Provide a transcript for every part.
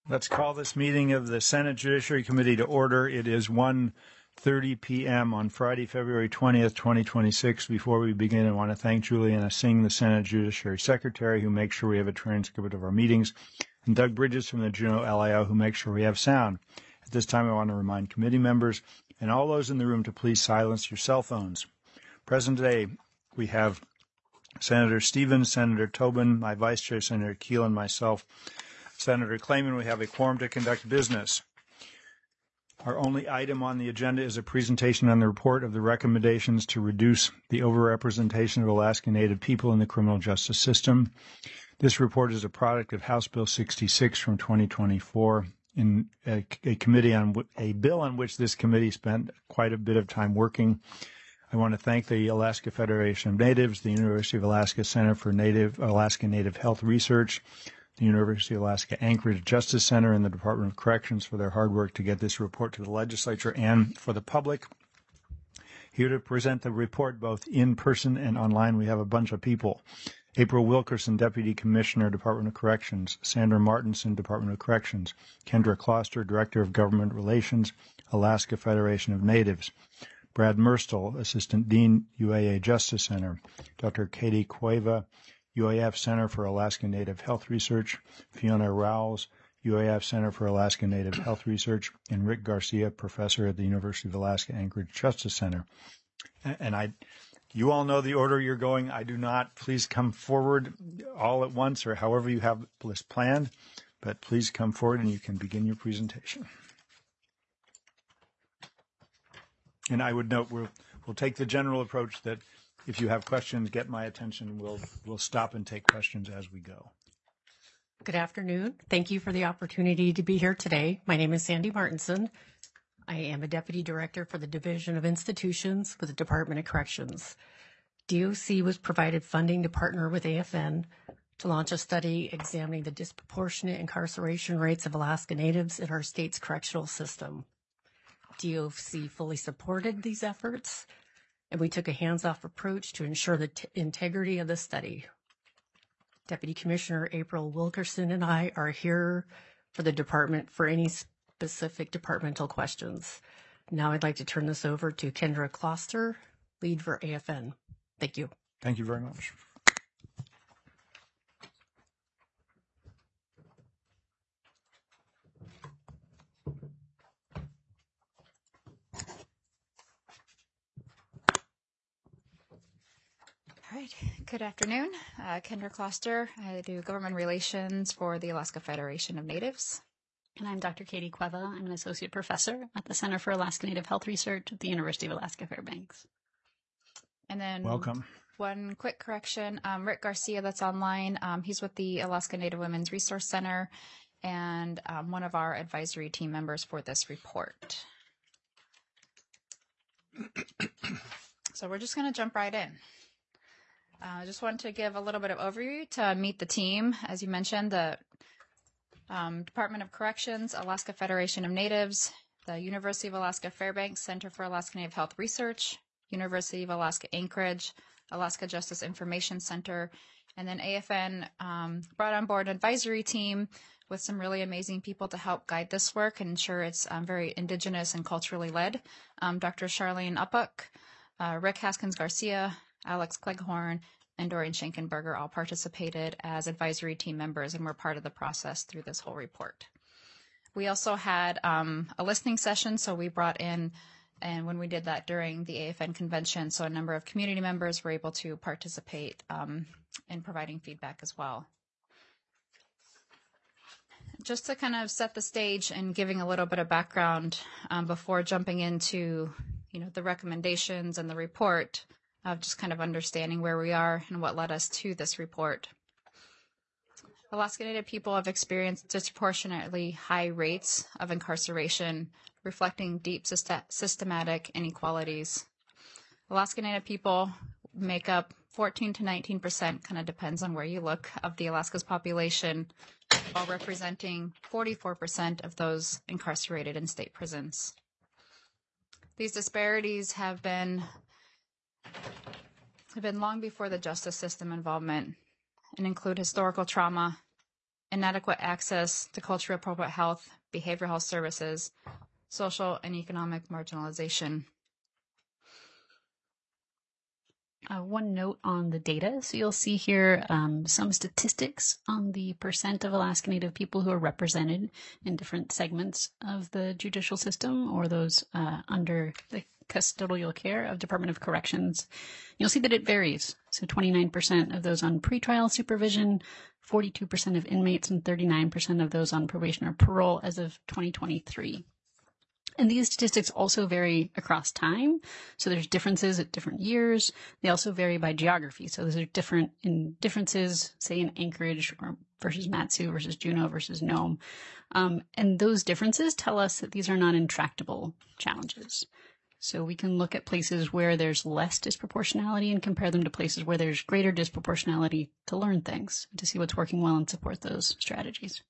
Let's call this meeting of the Senate Judiciary Committee to order. It is 1:30 p.m. on Friday, February 20th, 2026. Before we begin, I want to thank Juliana Singh, the Senate Judiciary Secretary, who makes sure we have a transcript of our meetings, and Doug Bridges from the Juneau LIO, who makes sure we have sound. At this time, I want to remind committee members and all those in the room to please silence your cell phones. Present today, we have Senator Stevens, Senator Tobin, my Vice Chair, Senator Keel, and myself. Senator Clayman, we have a quorum to conduct business. Our only item on the agenda is a presentation on the report of the recommendations to reduce the overrepresentation of Alaska Native people in the criminal justice system. This report is a product of House Bill 66 from 2024, in a bill on which this committee spent quite a bit of time working. I want to thank the Alaska Federation of Natives, the University of Alaska Center for Alaska Native Health Research, the University of Alaska Anchorage Justice Center, and the Department of Corrections for their hard work to get this report to the legislature and for the public. Here to present the report both in person and online, we have a bunch of people. April Wilkerson, Deputy Commissioner, Department of Corrections. Sandra Martinson, Department of Corrections. Kendra Kloster, Director of Government Relations, Alaska Federation of Natives. Brad Merstel, Assistant Dean, UAA Justice Center. Dr. Katie Cueva, UAF Center for Alaska Native Health Research. Fiona Rowles, UAF Center for Alaska Native Health Research, and Rick Garcia, Professor at the University of Alaska Anchorage Justice Center. And you all know the order you're going. I do not. Please come forward all at once or however you have this planned, but please come forward and you can begin your presentation. And I would note we'll take the general approach that if you have questions, get my attention. We'll stop and take questions as we go. Good afternoon. Thank you for the opportunity to be here today. My name is Sandy Martinson. I am a Deputy Director for the Division of Institutions with the Department of Corrections. DOC was provided funding to partner with AFN to launch a study examining the disproportionate incarceration rates of Alaska Natives in our state's correctional system. DOC fully supported these efforts, and we took a hands-off approach to ensure the integrity of the study. Deputy Commissioner April Wilkerson and I are here for the department for any specific departmental questions. Now I'd like to turn this over to Kendra Kloster, lead for AFN. Thank you. Thank you very much. All right. Good afternoon. Kendra Kloster. I do government relations for the Alaska Federation of Natives. And I'm Dr. Katie Cueva. I'm an associate professor at the Center for Alaska Native Health Research at the University of Alaska Fairbanks. And then welcome. One quick correction. Rick Garcia, that's online. He's with the Alaska Native Women's Resource Center and one of our advisory team members for this report. So we're just going to jump right in. I just want to give a little bit of overview to meet the team. As you mentioned, the Department of Corrections, Alaska Federation of Natives, the University of Alaska Fairbanks Center for Alaska Native Health Research, University of Alaska Anchorage, Alaska Justice Information Center, and then AFN brought on board an advisory team with some really amazing people to help guide this work and ensure it's very indigenous and culturally led. Dr. Charlene Uppuck, Rick Haskins Garcia, Alex Cleghorn, and Dorian Schenkenberger all participated as advisory team members and were part of the process through this whole report. We also had a listening session, so we brought in, and when we did that during the AFN convention, so a number of community members were able to participate in providing feedback as well. Just to kind of set the stage and giving a little bit of background before jumping into, the recommendations and the report, of just kind of understanding where we are and what led us to this report. Alaska Native people have experienced disproportionately high rates of incarceration, reflecting deep systematic inequalities. Alaska Native people make up 14 to 19%, kind of depends on where you look, of the Alaska's population, while representing 44% of those incarcerated in state prisons. These disparities have been long before the justice system involvement and include historical trauma, inadequate access to culturally appropriate health, behavioral health services, social and economic marginalization. One note on the data. So you'll see here some statistics on the percent of Alaska Native people who are represented in different segments of the judicial system or those under the custodial care of Department of Corrections. You'll see that it varies. So 29% of those on pretrial supervision, 42% of inmates, and 39% of those on probation or parole as of 2023. And these statistics also vary across time. So there's differences at different years. They also vary by geography. So those are differences, say in Anchorage or versus Mat-Su versus Juneau versus Nome. And those differences tell us that these are not intractable challenges. So we can look at places where there's less disproportionality and compare them to places where there's greater disproportionality to learn things, to see what's working well and support those strategies.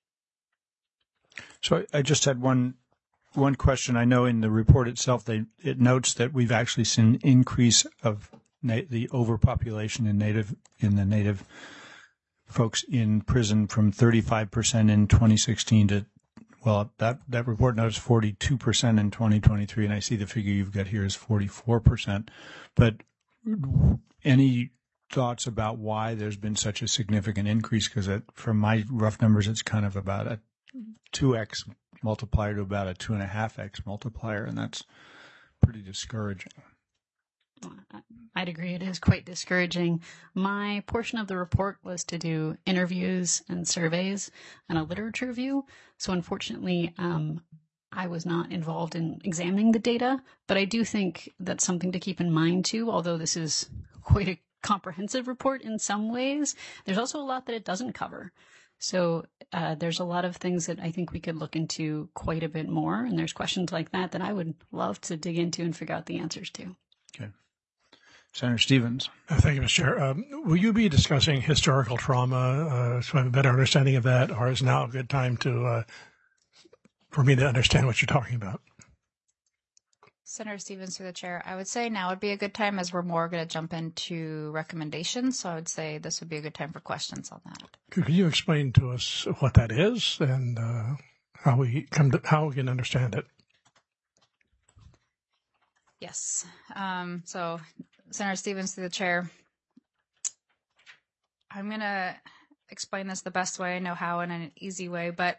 So I just had one question. I know in the report itself, it notes that we've actually seen an increase of the overpopulation in the Native folks in prison from 35% in 2016 to, well, that report notes 42% in 2023, and I see the figure you've got here is 44%. But any thoughts about why there's been such a significant increase? Because from my rough numbers, it's kind of about a 2x multiplier to about a 2.5x multiplier, and that's pretty discouraging. I'd agree. It is quite discouraging. My portion of the report was to do interviews and surveys and a literature review. So unfortunately, I was not involved in examining the data, but I do think that's something to keep in mind too, although this is quite a comprehensive report in some ways. There's also a lot that it doesn't cover. So there's a lot of things that I think we could look into quite a bit more. And there's questions like that I would love to dig into and figure out the answers to. Okay. Senator Stevens. Thank you, Mr. Chair. Will you be discussing historical trauma so I have a better understanding of that, or is now a good time for me to understand what you're talking about? Senator Stevens, through the chair, I would say now would be a good time as we're more going to jump into recommendations. So I would say this would be a good time for questions on that. Could you explain to us what that is and how we can understand it? Yes. So Senator Stevens, through the chair, I'm going to explain this the best way I know how in an easy way, but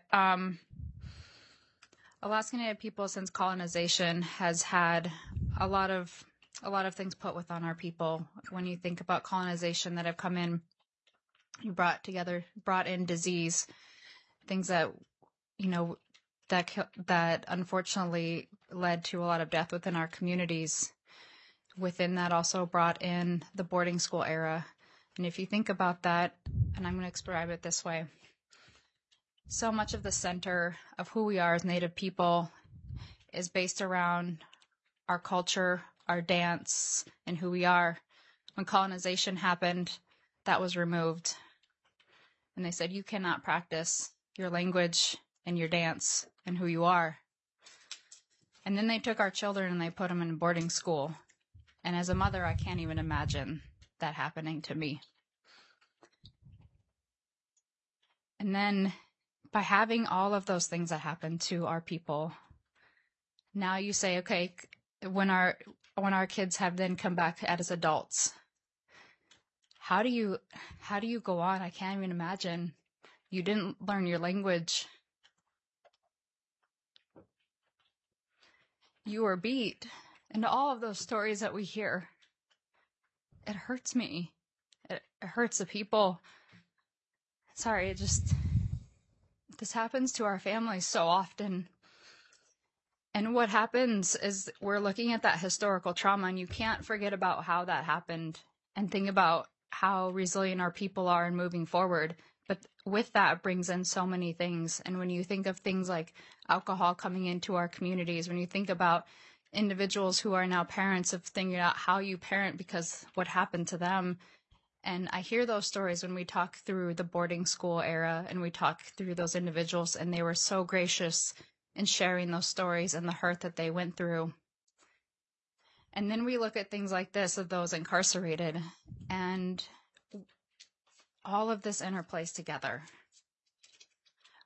Alaska Native people since colonization has had a lot of things put on our people. When you think about colonization that have come in, you brought in disease, things that, that unfortunately led to a lot of death within our communities. Within that also brought in the boarding school era. And if you think about that, and I'm going to describe it this way, so much of the center of who we are as Native people is based around our culture, our dance, and who we are. When colonization happened, that was removed. And they said, you cannot practice your language and your dance and who you are. And then they took our children and they put them in boarding school. And as a mother, I can't even imagine that happening to me. And then by having all of those things that happen to our people, now you say, okay, when our kids have then come back as adults, how do you go on? I can't even imagine. You didn't learn your language. You were beat. And all of those stories that we hear, it hurts me. It hurts the people. Sorry, this happens to our families so often. And what happens is we're looking at that historical trauma, and you can't forget about how that happened and think about how resilient our people are in moving forward. But with that brings in so many things. And when you think of things like alcohol coming into our communities, when you think about individuals who are now parents of figuring out how you parent because what happened to them. And I hear those stories when we talk through the boarding school era and we talk through those individuals, and they were so gracious in sharing those stories and the hurt that they went through. And then we look at things like this of those incarcerated, and all of this interplays together.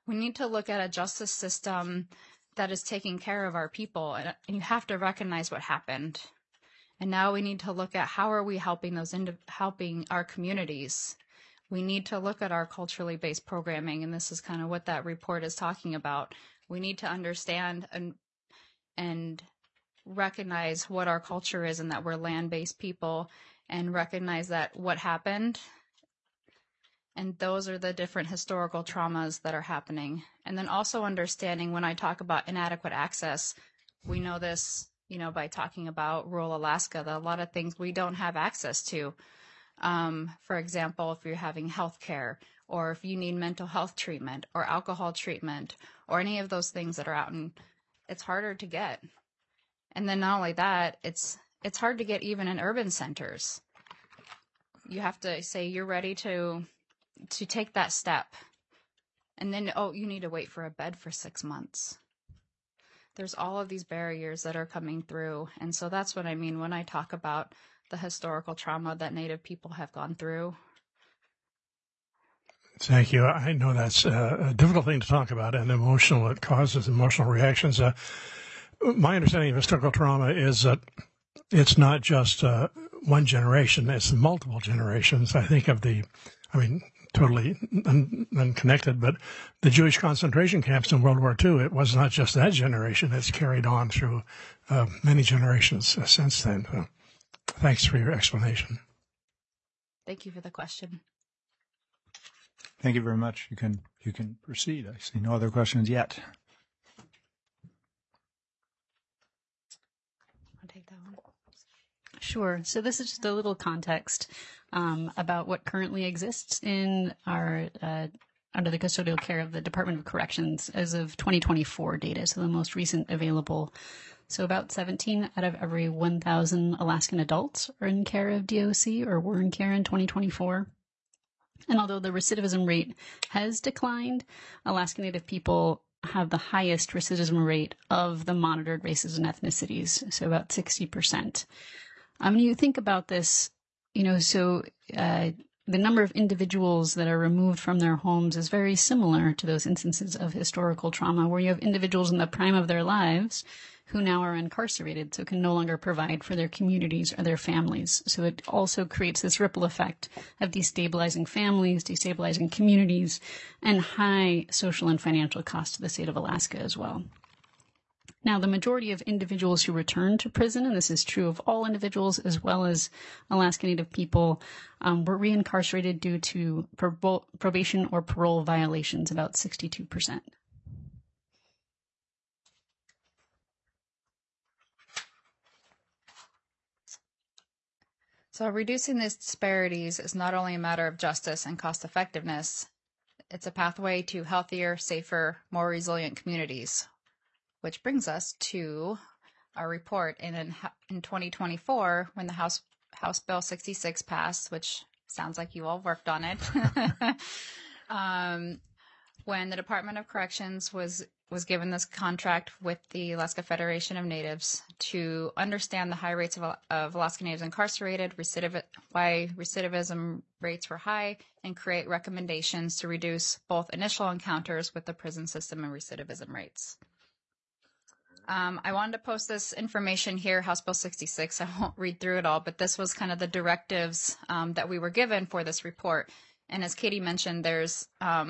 we need to look at a justice system that is taking care of our people, and you have to recognize what happened. And now we need to look at how are we helping helping our communities. We need to look at our culturally based programming, and this is kind of what that report is talking about. We need to understand and recognize what our culture is and that we're land-based people, and recognize that what happened. And those are the different historical traumas that are happening. And then also understanding when I talk about inadequate access, we know this, by talking about rural Alaska, that a lot of things we don't have access to. For example, if you're having health care, or if you need mental health treatment or alcohol treatment or any of those things that are out, and it's harder to get. And then not only that, it's hard to get even in urban centers. You have to say you're ready to take that step. And then, you need to wait for a bed for 6 months. There's all of these barriers that are coming through. And so that's what I mean when I talk about the historical trauma that Native people have gone through. Thank you. I know that's a difficult thing to talk about and emotional. It causes emotional reactions. My understanding of historical trauma is that it's not just one generation, it's multiple generations. I think of totally unconnected, but the Jewish concentration camps in World War II, it was not just that generation. It's carried on through many generations since then. So, thanks for your explanation. Thank you for the question. Thank you very much. You can proceed. I see no other questions yet. I'll take that one. Sure. So this is just a little context about what currently exists in our under the custodial care of the Department of Corrections as of 2024 data, so the most recent available. So about 17 out of every 1,000 Alaskan adults are in care of DOC or were in care in 2024. And although the recidivism rate has declined, Alaska Native people have the highest recidivism rate of the monitored races and ethnicities, so about 60%. When you think about this, the number of individuals that are removed from their homes is very similar to those instances of historical trauma where you have individuals in the prime of their lives who now are incarcerated, so can no longer provide for their communities or their families. So it also creates this ripple effect of destabilizing families, destabilizing communities, and high social and financial cost to the state of Alaska as well. Now, the majority of individuals who return to prison, and this is true of all individuals as well as Alaska Native people, were reincarcerated due to probation or parole violations, about 62%. So reducing these disparities is not only a matter of justice and cost effectiveness, it's a pathway to healthier, safer, more resilient communities. Which brings us to our report. And in 2024, when the House Bill 66 passed, which sounds like you all worked on it, when the Department of Corrections was given this contract with the Alaska Federation of Natives to understand the high rates of Alaska Natives incarcerated, why recidivism rates were high, and create recommendations to reduce both initial encounters with the prison system and recidivism rates. I wanted to post this information here, House Bill 66. I won't read through it all, but this was kind of the directives that we were given for this report. And as Katie mentioned, there's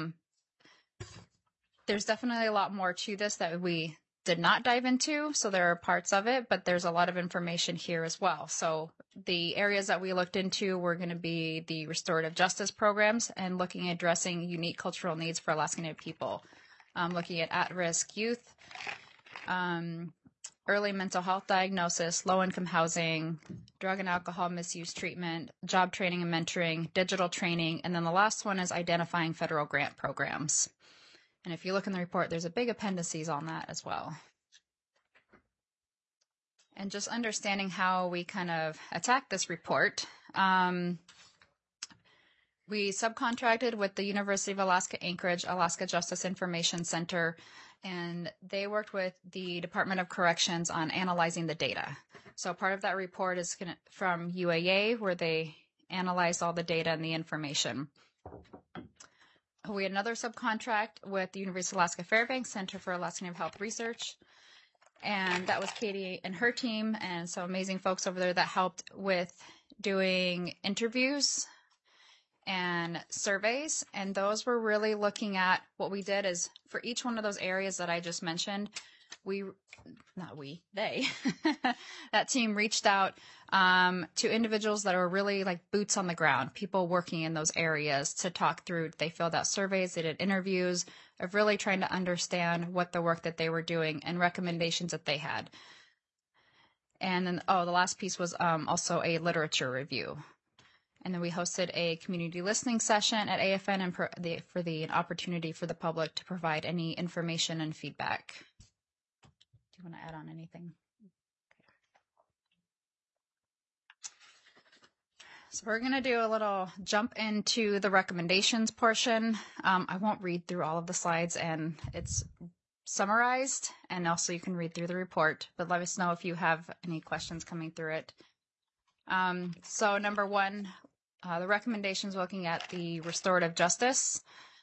definitely a lot more to this that we did not dive into. So there are parts of it, but there's a lot of information here as well. So the areas that we looked into were going to be the restorative justice programs and looking at addressing unique cultural needs for Alaska Native people, looking at-risk youth, early mental health diagnosis, low-income housing, drug and alcohol misuse treatment, job training and mentoring, digital training, and then the last one is identifying federal grant programs. And if you look in the report, there's a big appendices on that as well. And just understanding how we kind of attack this report, we subcontracted with the University of Alaska Anchorage, Alaska Justice Information Center, and they worked with the Department of Corrections on analyzing the data. So part of that report is from UAA, where they analyzed all the data and the information. We had another subcontract with the University of Alaska Fairbanks Center for Alaska Native Health Research. And that was Katie and her team and some amazing folks over there that helped with doing interviews and surveys. And those were really looking at what we did is for each one of those areas that I just mentioned, that team reached out to individuals that are really like boots on the ground, people working in those areas to talk through. They filled out surveys, they did interviews of really trying to understand what the work that they were doing and recommendations that they had. And then, the last piece was also a literature review. And then we hosted a community listening session at AFN and for the opportunity for the public to provide any information and feedback. Do you want to add on anything? So we're going to do a little jump into the recommendations portion. I won't read through all of the slides, and it's summarized, and also you can read through the report, but let us know if you have any questions coming through it. So number one, the recommendations looking at the restorative justice,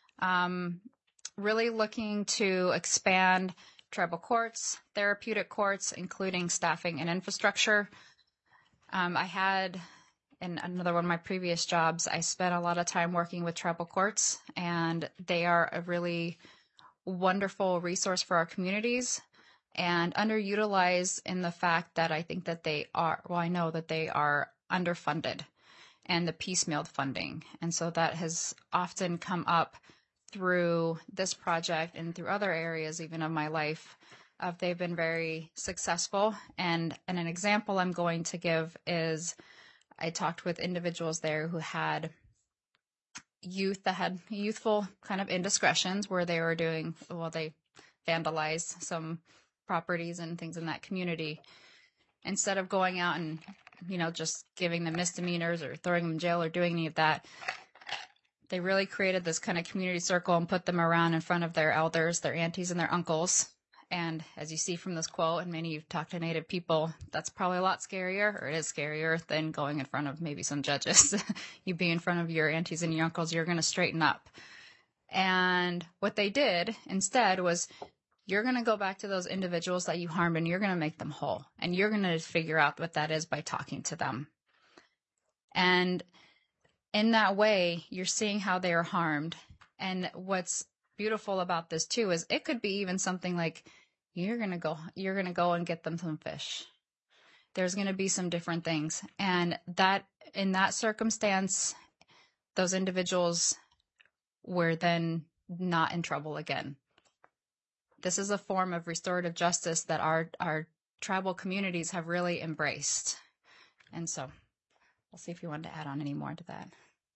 really looking to expand tribal courts, therapeutic courts, including staffing and infrastructure. I had, in another one of my previous jobs, I spent a lot of time working with tribal courts, and they are a really wonderful resource for our communities and underutilized in the fact that I think that I know that they are underfunded and the piecemealed funding. And so that has often come up through this project and through other areas even of my life. They've been very successful. And an example I'm going to give is I talked with individuals there who had youth that had youthful kind of indiscretions where they were they vandalized some properties and things in that community. Instead of going out and, just giving them misdemeanors or throwing them in jail or doing any of that, they really created this kind of community circle and put them around in front of their elders, their aunties and their uncles. And as you see from this quote, and many of you've talked to Native people, that's probably a lot scarier, or it is scarier than going in front of maybe some judges. You be in front of your aunties and your uncles, you're going to straighten up. And what they did instead was, you're going to go back to those individuals that you harmed and you're going to make them whole. And you're going to figure out what that is by talking to them. And in that way, you're seeing how they are harmed. And what's beautiful about this too is it could be even something like you're going to go and get them some fish. There's going to be some different things. And that in that circumstance, those individuals were then not in trouble again. This is a form of restorative justice that our tribal communities have really embraced. And so we'll see if you want to add on any more to that.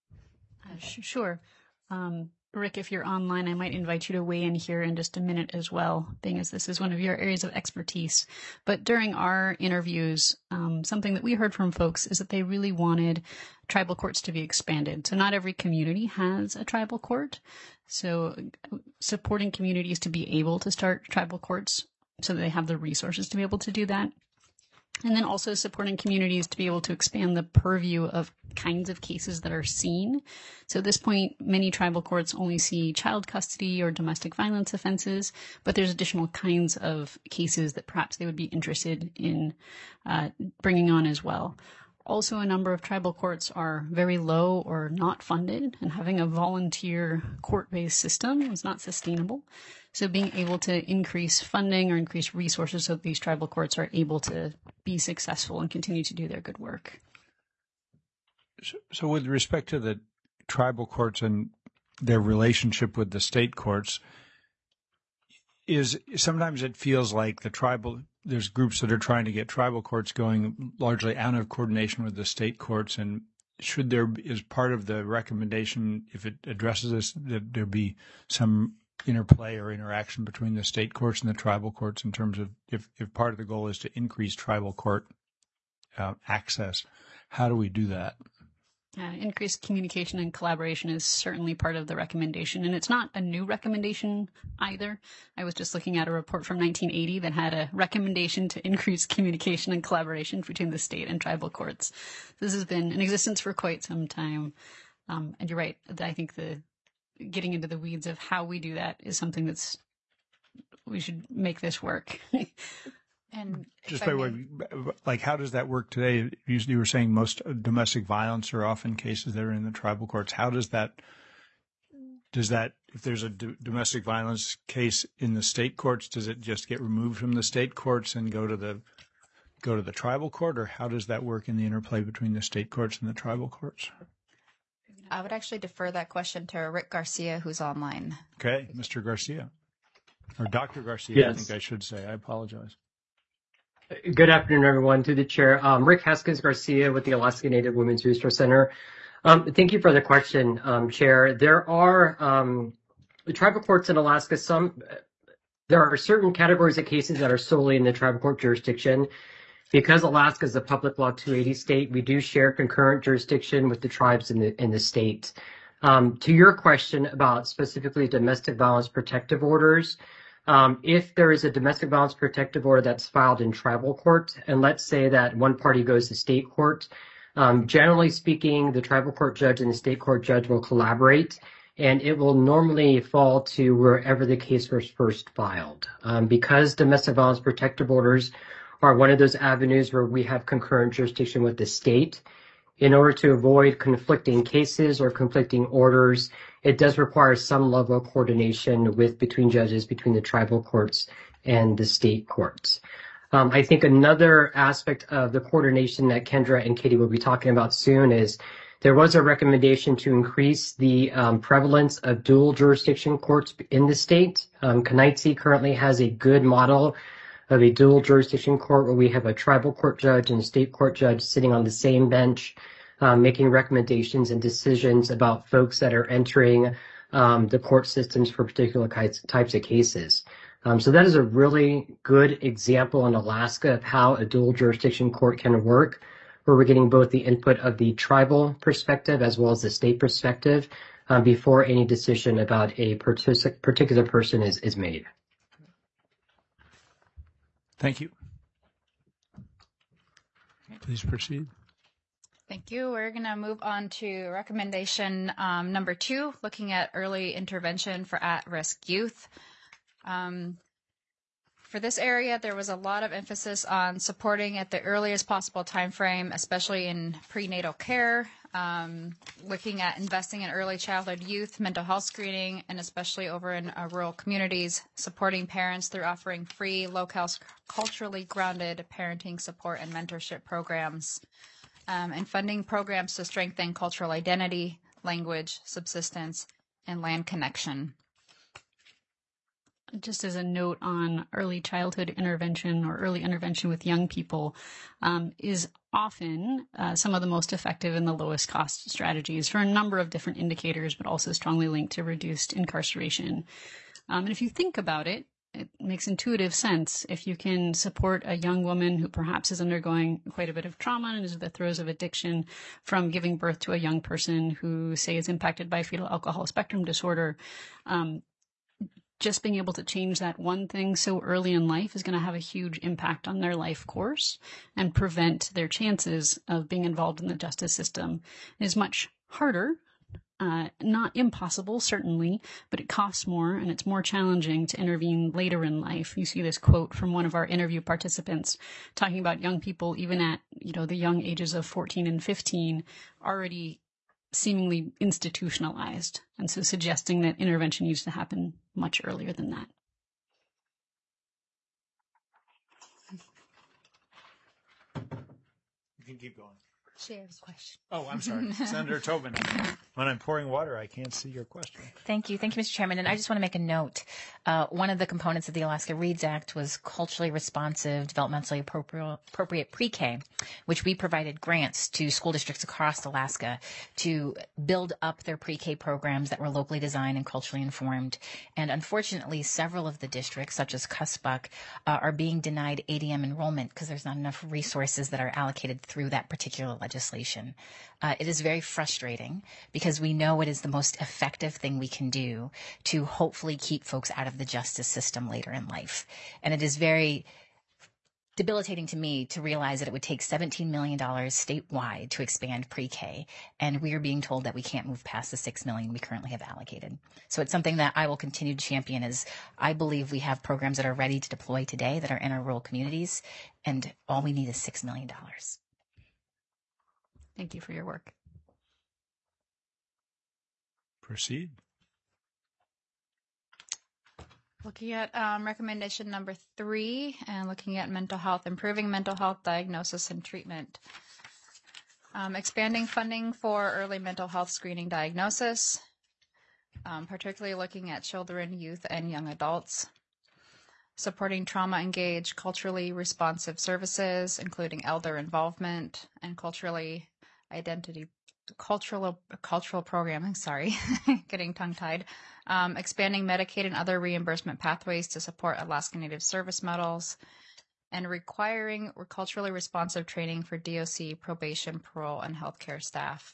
Sure. Rick, if you're online, I might invite you to weigh in here in just a minute as well, being as this is one of your areas of expertise. But during our interviews, something that we heard from folks is that they really wanted tribal courts to be expanded. So not every community has a tribal court. So supporting communities to be able to start tribal courts so that they have the resources to be able to do that. And then also supporting communities to be able to expand the purview of kinds of cases that are seen. So at this point, many tribal courts only see child custody or domestic violence offenses, but there's additional kinds of cases that perhaps they would be interested in bringing on as well. Also, a number of tribal courts are very low or not funded, and having a volunteer court-based system is not sustainable. So being able to increase funding or increase resources so that these tribal courts are able to be successful and continue to do their good work. So with respect to the tribal courts and their relationship with the state courts, sometimes it feels like there's groups that are trying to get tribal courts going largely out of coordination with the state courts. And should there, as part of the recommendation, if it addresses this, that there be some interplay or interaction between the state courts and the tribal courts in terms of if part of the goal is to increase tribal court access, how do we do that? Increased communication and collaboration is certainly part of the recommendation, and it's not a new recommendation either. I was just looking at a report from 1980 that had a recommendation to increase communication and collaboration between the state and tribal courts. This has been in existence for quite some time, and you're right. I think the getting into the weeds of how we do that is something we should make this work. And Just by way, like, how does that work today? You were saying most domestic violence are often cases that are in the tribal courts. How does that, if there's a domestic violence case in the state courts, does it just get removed from the state courts and go to the tribal court, or how does that work in the interplay between the state courts and the tribal courts? I would actually defer that question to Rick Garcia, who's online. Okay, Mr. Garcia. Or Dr. Garcia, Yes. I think I should say. I apologize. Good afternoon, everyone. Through the chair, Rick Haskins Garcia with the Alaska Native Women's Resource Center. Thank you for the question, Chair. There are the tribal courts in Alaska. There are certain categories of cases that are solely in the tribal court jurisdiction. Because Alaska is a public law 280 state, we do share concurrent jurisdiction with the tribes in the state. To your question about specifically domestic violence protective orders, if there is a domestic violence protective order that's filed in tribal court, and let's say that one party goes to state court, generally speaking, the tribal court judge and the state court judge will collaborate, and it will normally fall to wherever the case was first filed. Because domestic violence protective orders are one of those avenues where we have concurrent jurisdiction with the state, in order to avoid conflicting cases or conflicting orders, it does require some level of coordination between judges, between the tribal courts and the state courts. I think another aspect of the coordination that Kendra and Katie will be talking about soon is there was a recommendation to increase the prevalence of dual jurisdiction courts in the state. Kenaitze currently has a good model of a dual jurisdiction court where we have a tribal court judge and a state court judge sitting on the same bench, making recommendations and decisions about folks that are entering the court systems for particular types of cases. So that is a really good example in Alaska of how a dual jurisdiction court can work, where we're getting both the input of the tribal perspective as well as the state perspective before any decision about a particular person is made. Thank you. Please proceed. Thank you. We're going to move on to recommendation number 2, looking at early intervention for at-risk youth. For this area, there was a lot of emphasis on supporting at the earliest possible time frame, especially in prenatal care, looking at investing in early childhood youth, mental health screening, and especially over in rural communities, supporting parents through offering free, low-cost, culturally grounded parenting support and mentorship programs, and funding programs to strengthen cultural identity, language, subsistence, and land connection. Just as a note on early childhood intervention or early intervention with young people is often some of the most effective and the lowest cost strategies for a number of different indicators, but also strongly linked to reduced incarceration. And if you think about it, it makes intuitive sense. If you can support a young woman who perhaps is undergoing quite a bit of trauma and is in the throes of addiction from giving birth to a young person who, say, is impacted by fetal alcohol spectrum disorder, just being able to change that one thing so early in life is going to have a huge impact on their life course and prevent their chances of being involved in the justice system. It is much harder, not impossible, certainly, but it costs more and it's more challenging to intervene later in life. You see this quote from one of our interview participants talking about young people, even at, the young ages of 14 and 15, already seemingly institutionalized, and so suggesting that intervention needs to happen much earlier than that. You can keep going. She has a question. Oh, I'm sorry. Senator Tobin. When I'm pouring water, I can't see your question. Thank you. Thank you, Mr. Chairman. And I just want to make a note. One of the components of the Alaska READS Act was culturally responsive, developmentally appropriate pre-K, which we provided grants to school districts across Alaska to build up their pre-K programs that were locally designed and culturally informed. And unfortunately, several of the districts, such as Cuspbuck, are being denied ADM enrollment because there's not enough resources that are allocated through that particular legislation. It is very frustrating because we know it is the most effective thing we can do to hopefully keep folks out of the justice system later in life. And it is very debilitating to me to realize that it would take $17 million statewide to expand pre-K, and we are being told that we can't move past the $6 million we currently have allocated. So it's something that I will continue to champion, as I believe we have programs that are ready to deploy today that are in our rural communities, and all we need is $6 million. Thank you for your work. Proceed. Looking at recommendation number 3 and looking at mental health, improving mental health diagnosis and treatment. Expanding funding for early mental health screening diagnosis, particularly looking at children, youth, and young adults. Supporting trauma-engaged, culturally responsive services, including elder involvement and cultural programming, getting tongue-tied. Expanding Medicaid and other reimbursement pathways to support Alaska Native service models, and requiring culturally responsive training for DOC, probation, parole, and healthcare staff.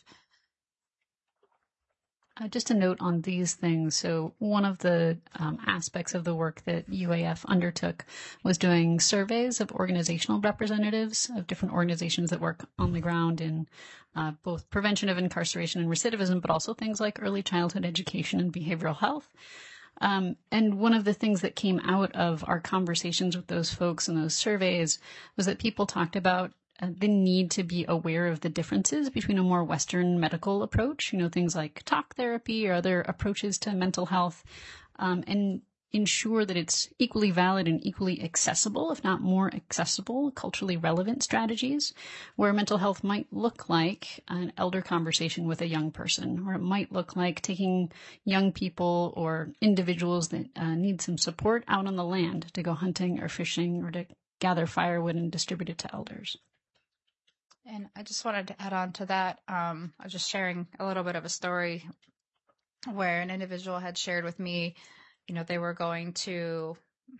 Just a note on these things. So one of the aspects of the work that UAF undertook was doing surveys of organizational representatives of different organizations that work on the ground in both prevention of incarceration and recidivism, but also things like early childhood education and behavioral health. And one of the things that came out of our conversations with those folks and those surveys was that people talked about the need to be aware of the differences between a more Western medical approach, things like talk therapy or other approaches to mental health, and ensure that it's equally valid and equally accessible, if not more accessible, culturally relevant strategies, where mental health might look like an elder conversation with a young person, or it might look like taking young people or individuals that need some support out on the land to go hunting or fishing or to gather firewood and distribute it to elders. And I just wanted to add on to that. I was just sharing a little bit of a story where an individual had shared with me, they were going to,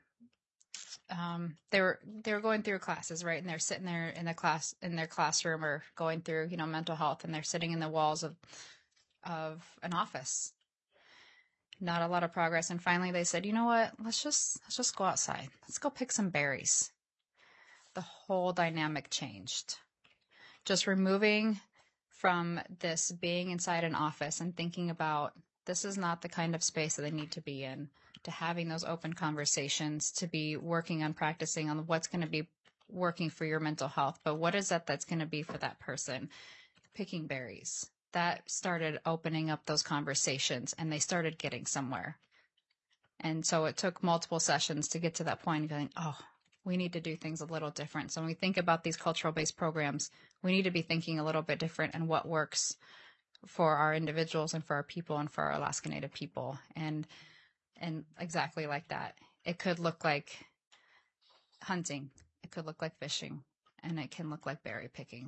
they were going through classes, right? And they're sitting there in their classroom or going through, mental health, and they're sitting in the walls of an office. Not a lot of progress. And finally they said, you know what, let's just go outside. Let's go pick some berries. The whole dynamic changed. Just removing from this being inside an office and thinking about this is not the kind of space that they need to be in, to having those open conversations, to be working on practicing on what's going to be working for your mental health, but what is that's going to be for that person? Picking berries. That started opening up those conversations, and they started getting somewhere. And so it took multiple sessions to get to that point of going, oh, we need to do things a little different. So when we think about these cultural-based programs, we need to be thinking a little bit different and what works for our individuals and for our people and for our Alaska Native people. And exactly like that. It could look like hunting. It could look like fishing. And it can look like berry picking.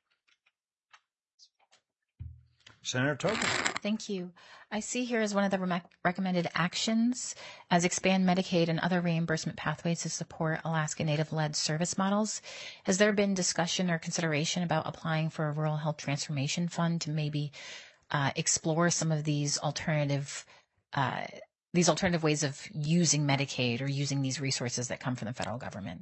Senator Tobin. Thank you. I see here as one of the recommended actions as expand Medicaid and other reimbursement pathways to support Alaska Native-led service models. Has there been discussion or consideration about applying for a Rural Health Transformation Fund to maybe explore some of these alternative ways of using Medicaid or using these resources that come from the federal government?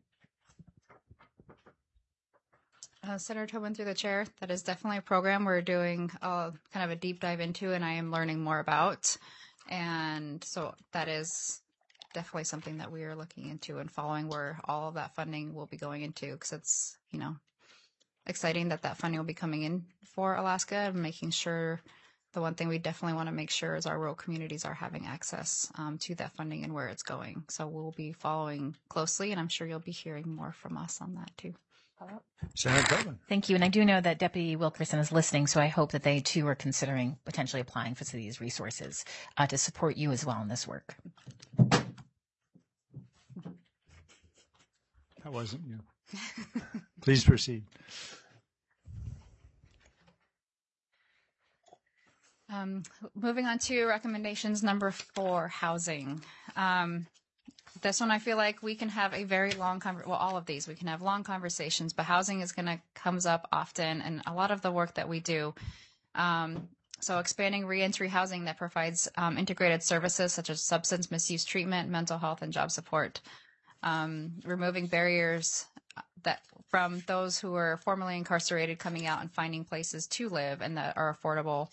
Senator Tobin, through the chair, that is definitely a program we're doing kind of a deep dive into, and I am learning more about. And so that is definitely something that we are looking into and following where all of that funding will be going into, because it's, exciting that funding will be coming in for Alaska, and making sure the one thing we definitely want to make sure is our rural communities are having access to that funding and where it's going. So we'll be following closely, and I'm sure you'll be hearing more from us on that too. Senator Tobin. Thank you. And I do know that Deputy Wilkerson is listening, so I hope that they too are considering potentially applying for these resources to support you as well in this work. That wasn't you. Please proceed. Moving on to recommendations number 4, housing. This one, I feel like we can have a very long all of these, we can have long conversations, but housing comes up often, and a lot of the work that we do. So expanding reentry housing that provides integrated services such as substance misuse treatment, mental health, and job support. removing barriers that from those who were formerly incarcerated coming out and finding places to live and that are affordable.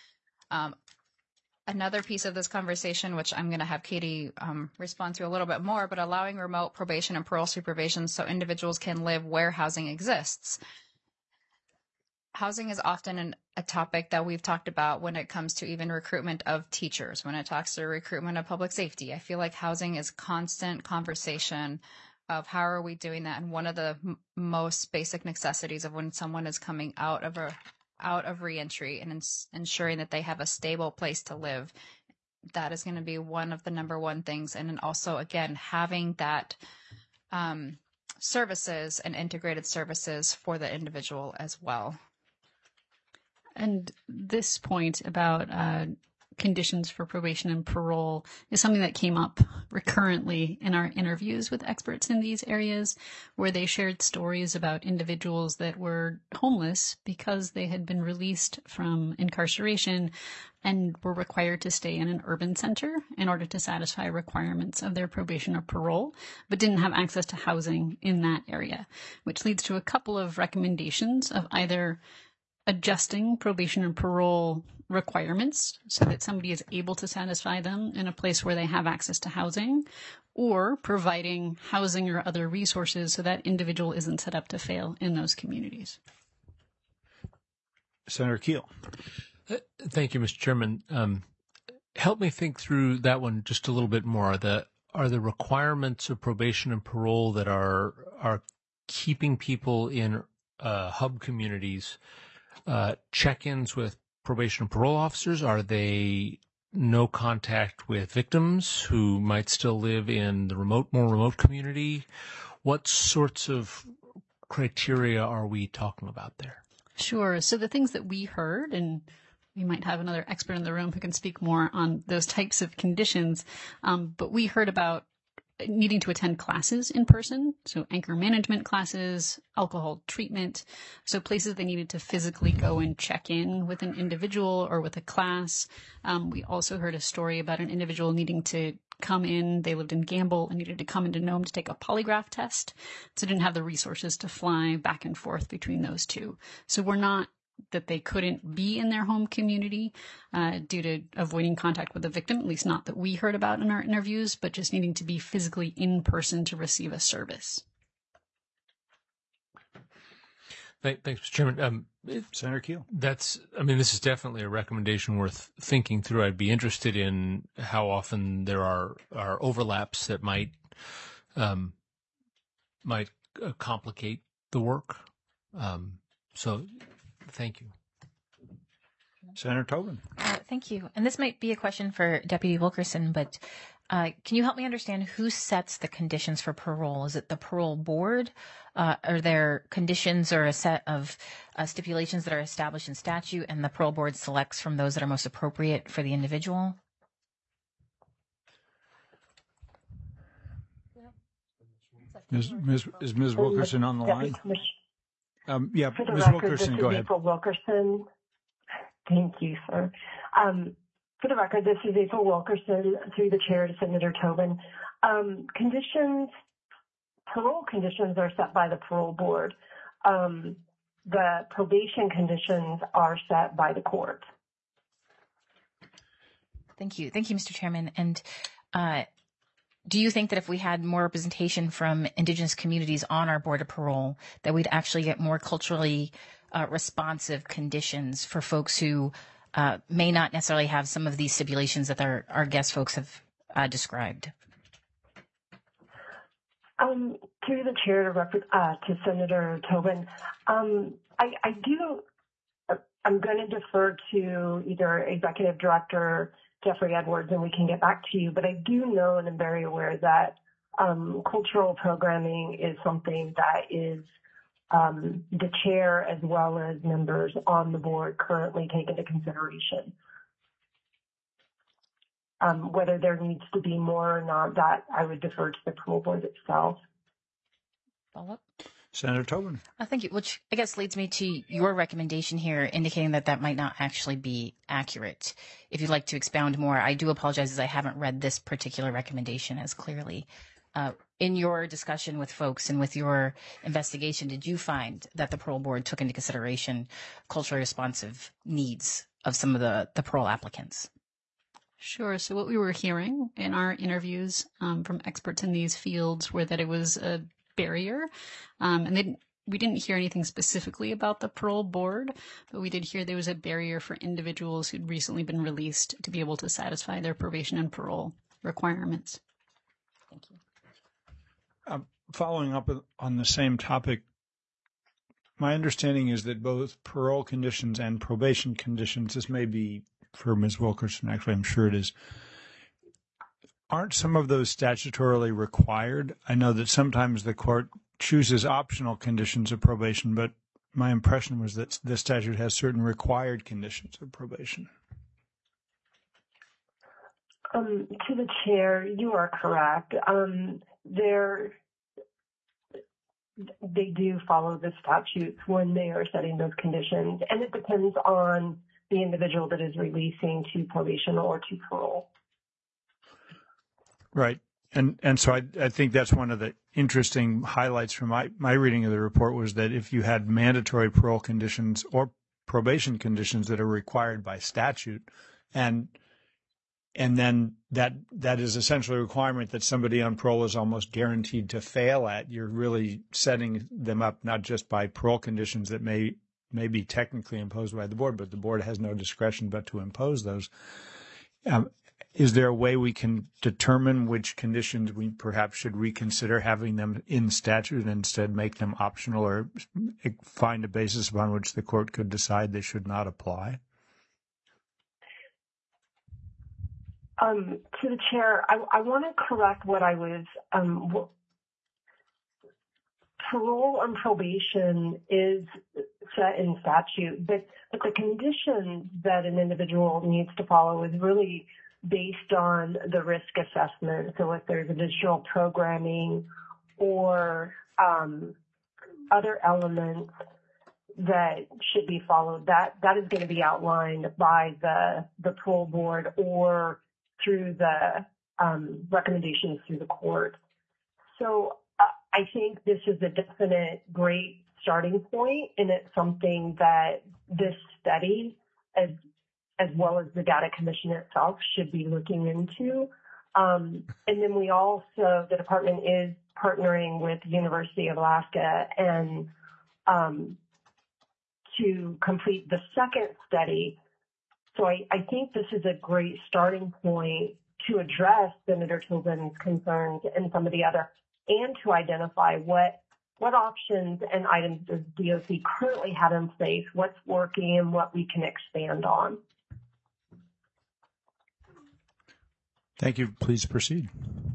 Another piece of this conversation, which I'm going to have Katie respond to a little bit more, but allowing remote probation and parole supervision so individuals can live where housing exists. Housing is often a topic that we've talked about when it comes to even recruitment of teachers, when it talks to recruitment of public safety. I feel like housing is constant conversation of how are we doing that, and one of the most basic necessities of when someone is coming out of reentry and ensuring that they have a stable place to live. That is going to be one of the number one things. And then also, again, having that services and integrated services for the individual as well. And this point about conditions for probation and parole is something that came up recurrently in our interviews with experts in these areas, where they shared stories about individuals that were homeless because they had been released from incarceration and were required to stay in an urban center in order to satisfy requirements of their probation or parole, but didn't have access to housing in that area, which leads to a couple of recommendations of either adjusting probation and parole requirements so that somebody is able to satisfy them in a place where they have access to housing, or providing housing or other resources so that individual isn't set up to fail in those communities. Senator Keel. Thank you, Mr. Chairman. Help me think through that one just a little bit more. Are the requirements of probation and parole that are keeping people in hub communities check-ins with probation and parole officers? Are they no contact with victims who might still live in the more remote community? What sorts of criteria are we talking about there? Sure. So the things that we heard, and we might have another expert in the room who can speak more on those types of conditions, but we heard about needing to attend classes in person, so anchor management classes, alcohol treatment, so places they needed to physically go and check in with an individual or with a class. We also heard a story about an individual needing to come in. They lived in Gamble and needed to come into Nome to take a polygraph test, so didn't have the resources to fly back and forth between those two. So we're not that they couldn't be in their home community due to avoiding contact with the victim, at least not that we heard about in our interviews, but just needing to be physically in person to receive a service. Thanks, Mr. Chairman. Senator Keel. This is definitely a recommendation worth thinking through. I'd be interested in how often there are overlaps that might complicate the work. So thank you. Senator Tobin. Thank you. And this might be a question for Deputy Wilkerson, but can you help me understand who sets the conditions for parole? Is it the parole board? Are there conditions or a set of stipulations that are established in statute and the parole board selects from those that are most appropriate for the individual? Is Ms. Wilkerson on the line? Yeah, for the Ms. record, Wilkerson, this go is ahead. April Wilkerson. Thank you, sir. For the record, this is April Wilkerson through the chair to Senator Tobin. Parole conditions are set by the parole board. The probation conditions are set by the court. Thank you. Thank you, Mr. Chairman. And do you think that if we had more representation from Indigenous communities on our board of parole, that we'd actually get more culturally responsive conditions for folks who may not necessarily have some of these stipulations that our guest folks have described? Through the chair to Senator Tobin, I'm going to defer to either Executive Director Jeffrey Edwards, and we can get back to you. But I do know and am very aware that cultural programming is something that is the chair as well as members on the board currently take into consideration. Whether there needs to be more or not, that I would defer to the parole board itself. Follow up? Senator Tobin. Thank you, which I guess leads me to your recommendation here, indicating that might not actually be accurate. If you'd like to expound more, I do apologize as I haven't read this particular recommendation as clearly. in your discussion with folks and with your investigation, did you find that the parole board took into consideration culturally responsive needs of some of the parole applicants? Sure. So what we were hearing in our interviews from experts in these fields were that it was a barrier, and we didn't hear anything specifically about the parole board, but we did hear there was a barrier for individuals who'd recently been released to be able to satisfy their probation and parole requirements. Thank you. Following up on the same topic, my understanding is that both parole conditions and probation conditions, this may be for Ms. Wilkerson, actually I'm sure it is, aren't some of those statutorily required? I know that sometimes the court chooses optional conditions of probation, but my impression was that the statute has certain required conditions of probation. To the chair, you are correct. They do follow the statutes when they are setting those conditions, and it depends on the individual that is releasing to probation or to parole. Right. And so I think that's one of the interesting highlights from my reading of the report was that if you had mandatory parole conditions or probation conditions that are required by statute, and then that is essentially a requirement that somebody on parole is almost guaranteed to fail at, you're really setting them up not just by parole conditions that may be technically imposed by the board, but the board has no discretion but to impose those. Is there a way we can determine which conditions we perhaps should reconsider having them in statute and instead make them optional, or find a basis upon which the court could decide they should not apply? To the chair, I want to correct what I was. Parole and probation is set in statute, but the conditions that an individual needs to follow is really based on the risk assessment. So if there's additional programming or other elements that should be followed, that is going to be outlined by the parole board or through the recommendations through the court. So I think this is a definite great starting point, and it's something that this study, as well as the data commission itself, should be looking into. And then the department is partnering with the University of Alaska and to complete the second study. So I think this is a great starting point to address Senator Tobin's concerns and some of the other, and to identify what options and items does DOC currently have in place, what's working, and what we can expand on. Thank you. Please proceed.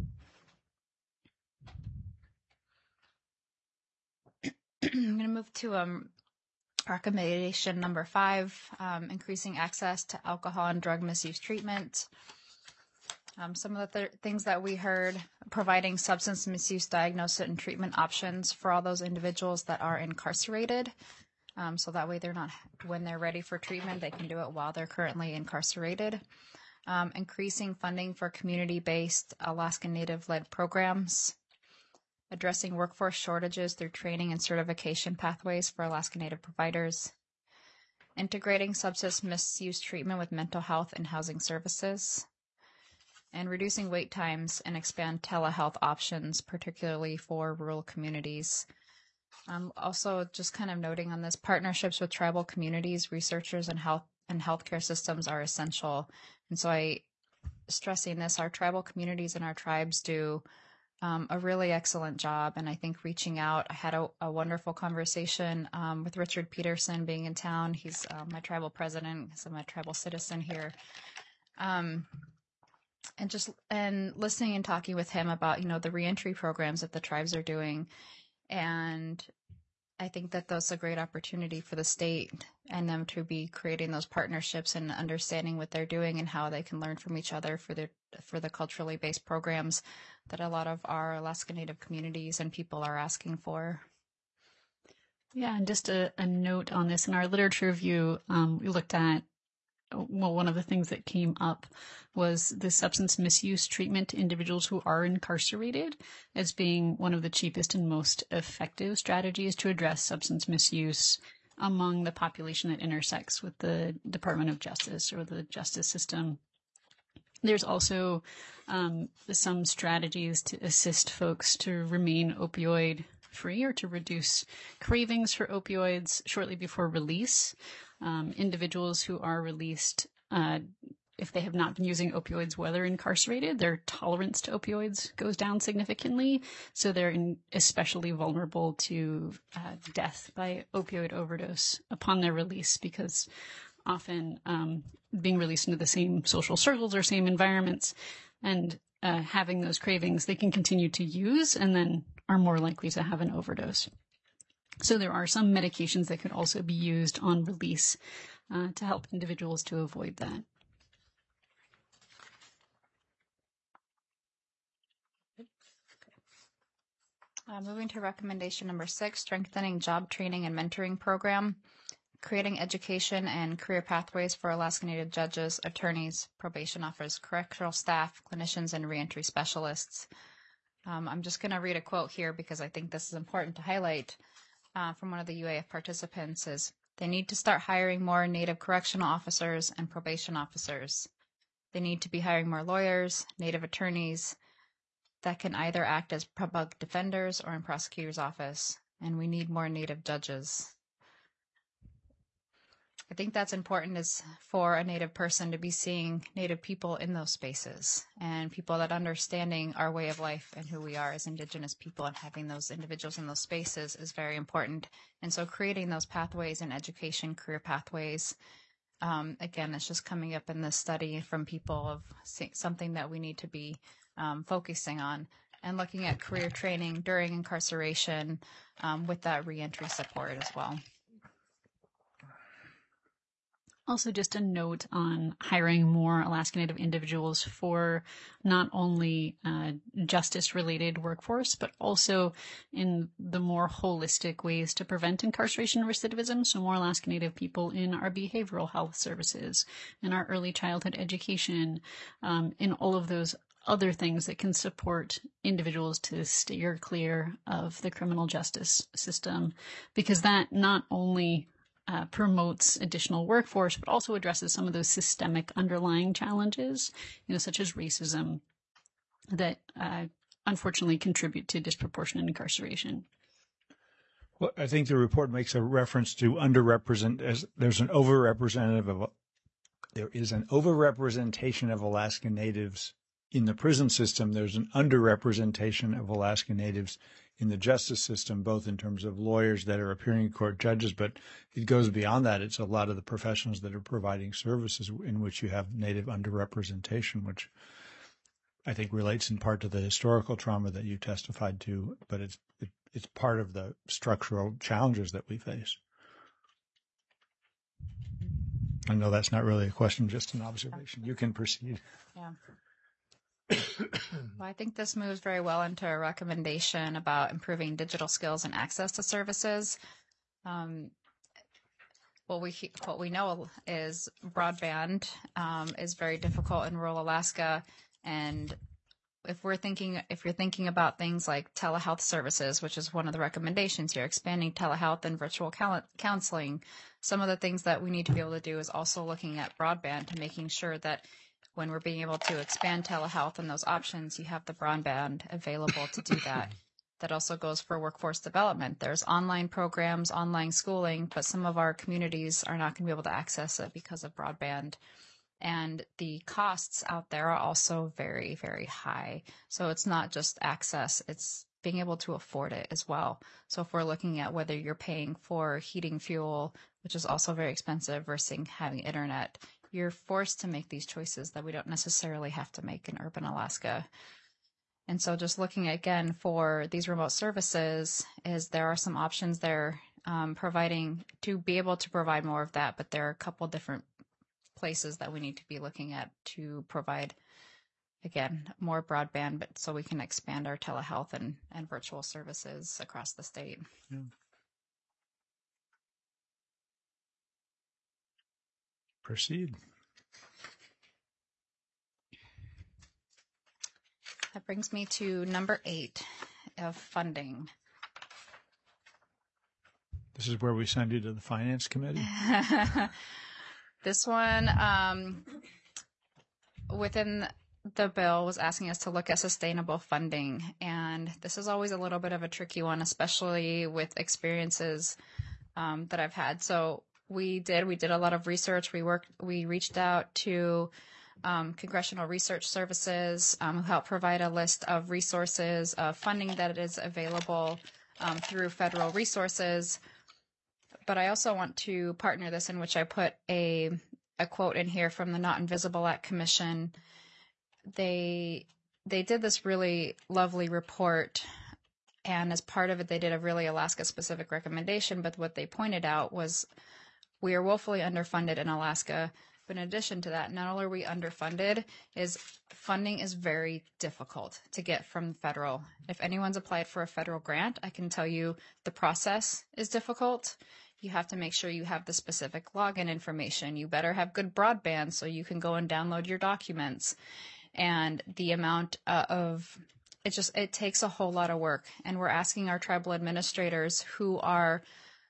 I'm going to move to recommendation number 5, increasing access to alcohol and drug misuse treatment. Some of the things that we heard: providing substance misuse diagnosis and treatment options for all those individuals that are incarcerated. So that way when they're ready for treatment, they can do it while they're currently incarcerated. Increasing funding for community-based Alaska Native-led programs. Addressing workforce shortages through training and certification pathways for Alaska Native providers. Integrating substance misuse treatment with mental health and housing services. And reducing wait times and expand telehealth options, particularly for rural communities. Also, just kind of noting on this, partnerships with tribal communities, researchers, and healthcare systems are essential. And so stressing this, our tribal communities and our tribes do a really excellent job. And I think reaching out, I had a wonderful conversation with Richard Peterson being in town. He's my tribal president, so I'm a tribal citizen here. And listening and talking with him about, the reentry programs that the tribes are doing. And I think that that's a great opportunity for the state and them to be creating those partnerships and understanding what they're doing and how they can learn from each other for the culturally based programs that a lot of our Alaska Native communities and people are asking for. Yeah, and just a note on this. In our literature review, we looked at one of the things that came up was the substance misuse treatment to individuals who are incarcerated as being one of the cheapest and most effective strategies to address substance misuse among the population that intersects with the Department of Justice or the justice system. There's also some strategies to assist folks to remain opioid free or to reduce cravings for opioids shortly before release. Individuals who are released, if they have not been using opioids while they're incarcerated, their tolerance to opioids goes down significantly. So they're especially vulnerable to death by opioid overdose upon their release, because often being released into the same social circles or same environments and having those cravings, they can continue to use and then are more likely to have an overdose. So there are some medications that could also be used on release to help individuals to avoid that. Moving to recommendation number 6, strengthening job training and mentoring program, creating education and career pathways for Alaska Native judges, attorneys, probation officers, correctional staff, clinicians, and reentry specialists. I'm just going to read a quote here because I think this is important to highlight from one of the UAF participants is, they need to start hiring more Native correctional officers and probation officers. They need to be hiring more lawyers, Native attorneys that can either act as public defenders or in prosecutor's office. And we need more Native judges. I think that's important is for a Native person to be seeing Native people in those spaces and people that understanding our way of life and who we are as Indigenous people, and having those individuals in those spaces is very important. And so creating those pathways in education, career pathways, again, it's just coming up in this study from people of something that we need to be focusing on, and looking at career training during incarceration with that reentry support as well. Also, just a note on hiring more Alaska Native individuals for not only justice-related workforce, but also in the more holistic ways to prevent incarceration and recidivism. So more Alaska Native people in our behavioral health services, in our early childhood education, in all of those other things that can support individuals to steer clear of the criminal justice system, because that not only promotes additional workforce, but also addresses some of those systemic underlying challenges, such as racism, that unfortunately contribute to disproportionate incarceration. Well, I think the report makes a reference to as there is an overrepresentation of Alaska Natives in the prison system. There's an underrepresentation of Alaska Natives in the justice system, both in terms of lawyers that are appearing in court, judges, but it goes beyond that. It's a lot of the professionals that are providing services in which you have Native underrepresentation, which I think relates in part to the historical trauma that you testified to, but it's part of the structural challenges that we face. I know that's not really a question, just an observation. You can proceed. Yeah. Well, I think this moves very well into a recommendation about improving digital skills and access to services. What we know is broadband is very difficult in rural Alaska, and if you're thinking about things like telehealth services, which is one of the recommendations here, expanding telehealth and virtual counseling, some of the things that we need to be able to do is also looking at broadband and making sure that when we're being able to expand telehealth and those options, you have the broadband available to do that. That also goes for workforce development. There's online programs, online schooling, but some of our communities are not going to be able to access it because of broadband. And the costs out there are also very, very high. So it's not just access, it's being able to afford it as well. So if we're looking at whether you're paying for heating fuel, which is also very expensive, versus having internet, you're forced to make these choices that we don't necessarily have to make in urban Alaska. And so just looking again for these remote services, is there are some options there providing to be able to provide more of that, but there are a couple different places that we need to be looking at to provide, again, more broadband, but so we can expand our telehealth and virtual services across the state. Yeah. Proceed. that brings me to number 8 of funding. This is where we send you to the Finance Committee? This one, within the bill, was asking us to look at sustainable funding. And this is always a little bit of a tricky one, especially with experiences that I've had. So we did a lot of research. We reached out to Congressional Research Services, who helped provide a list of resources of funding that is available through federal resources. But I also want to partner this, in which I put a quote in here from the Not Invisible Act Commission. They did this really lovely report, and as part of it, they did a really Alaska-specific recommendation. But what they pointed out was we are woefully underfunded in Alaska. But in addition to that, not only are we underfunded, is funding is very difficult to get from federal. If anyone's applied for a federal grant, I can tell you the process is difficult. You have to make sure you have the specific login information. You better have good broadband so you can go and download your documents. And the amount it takes a whole lot of work. And we're asking our tribal administrators who are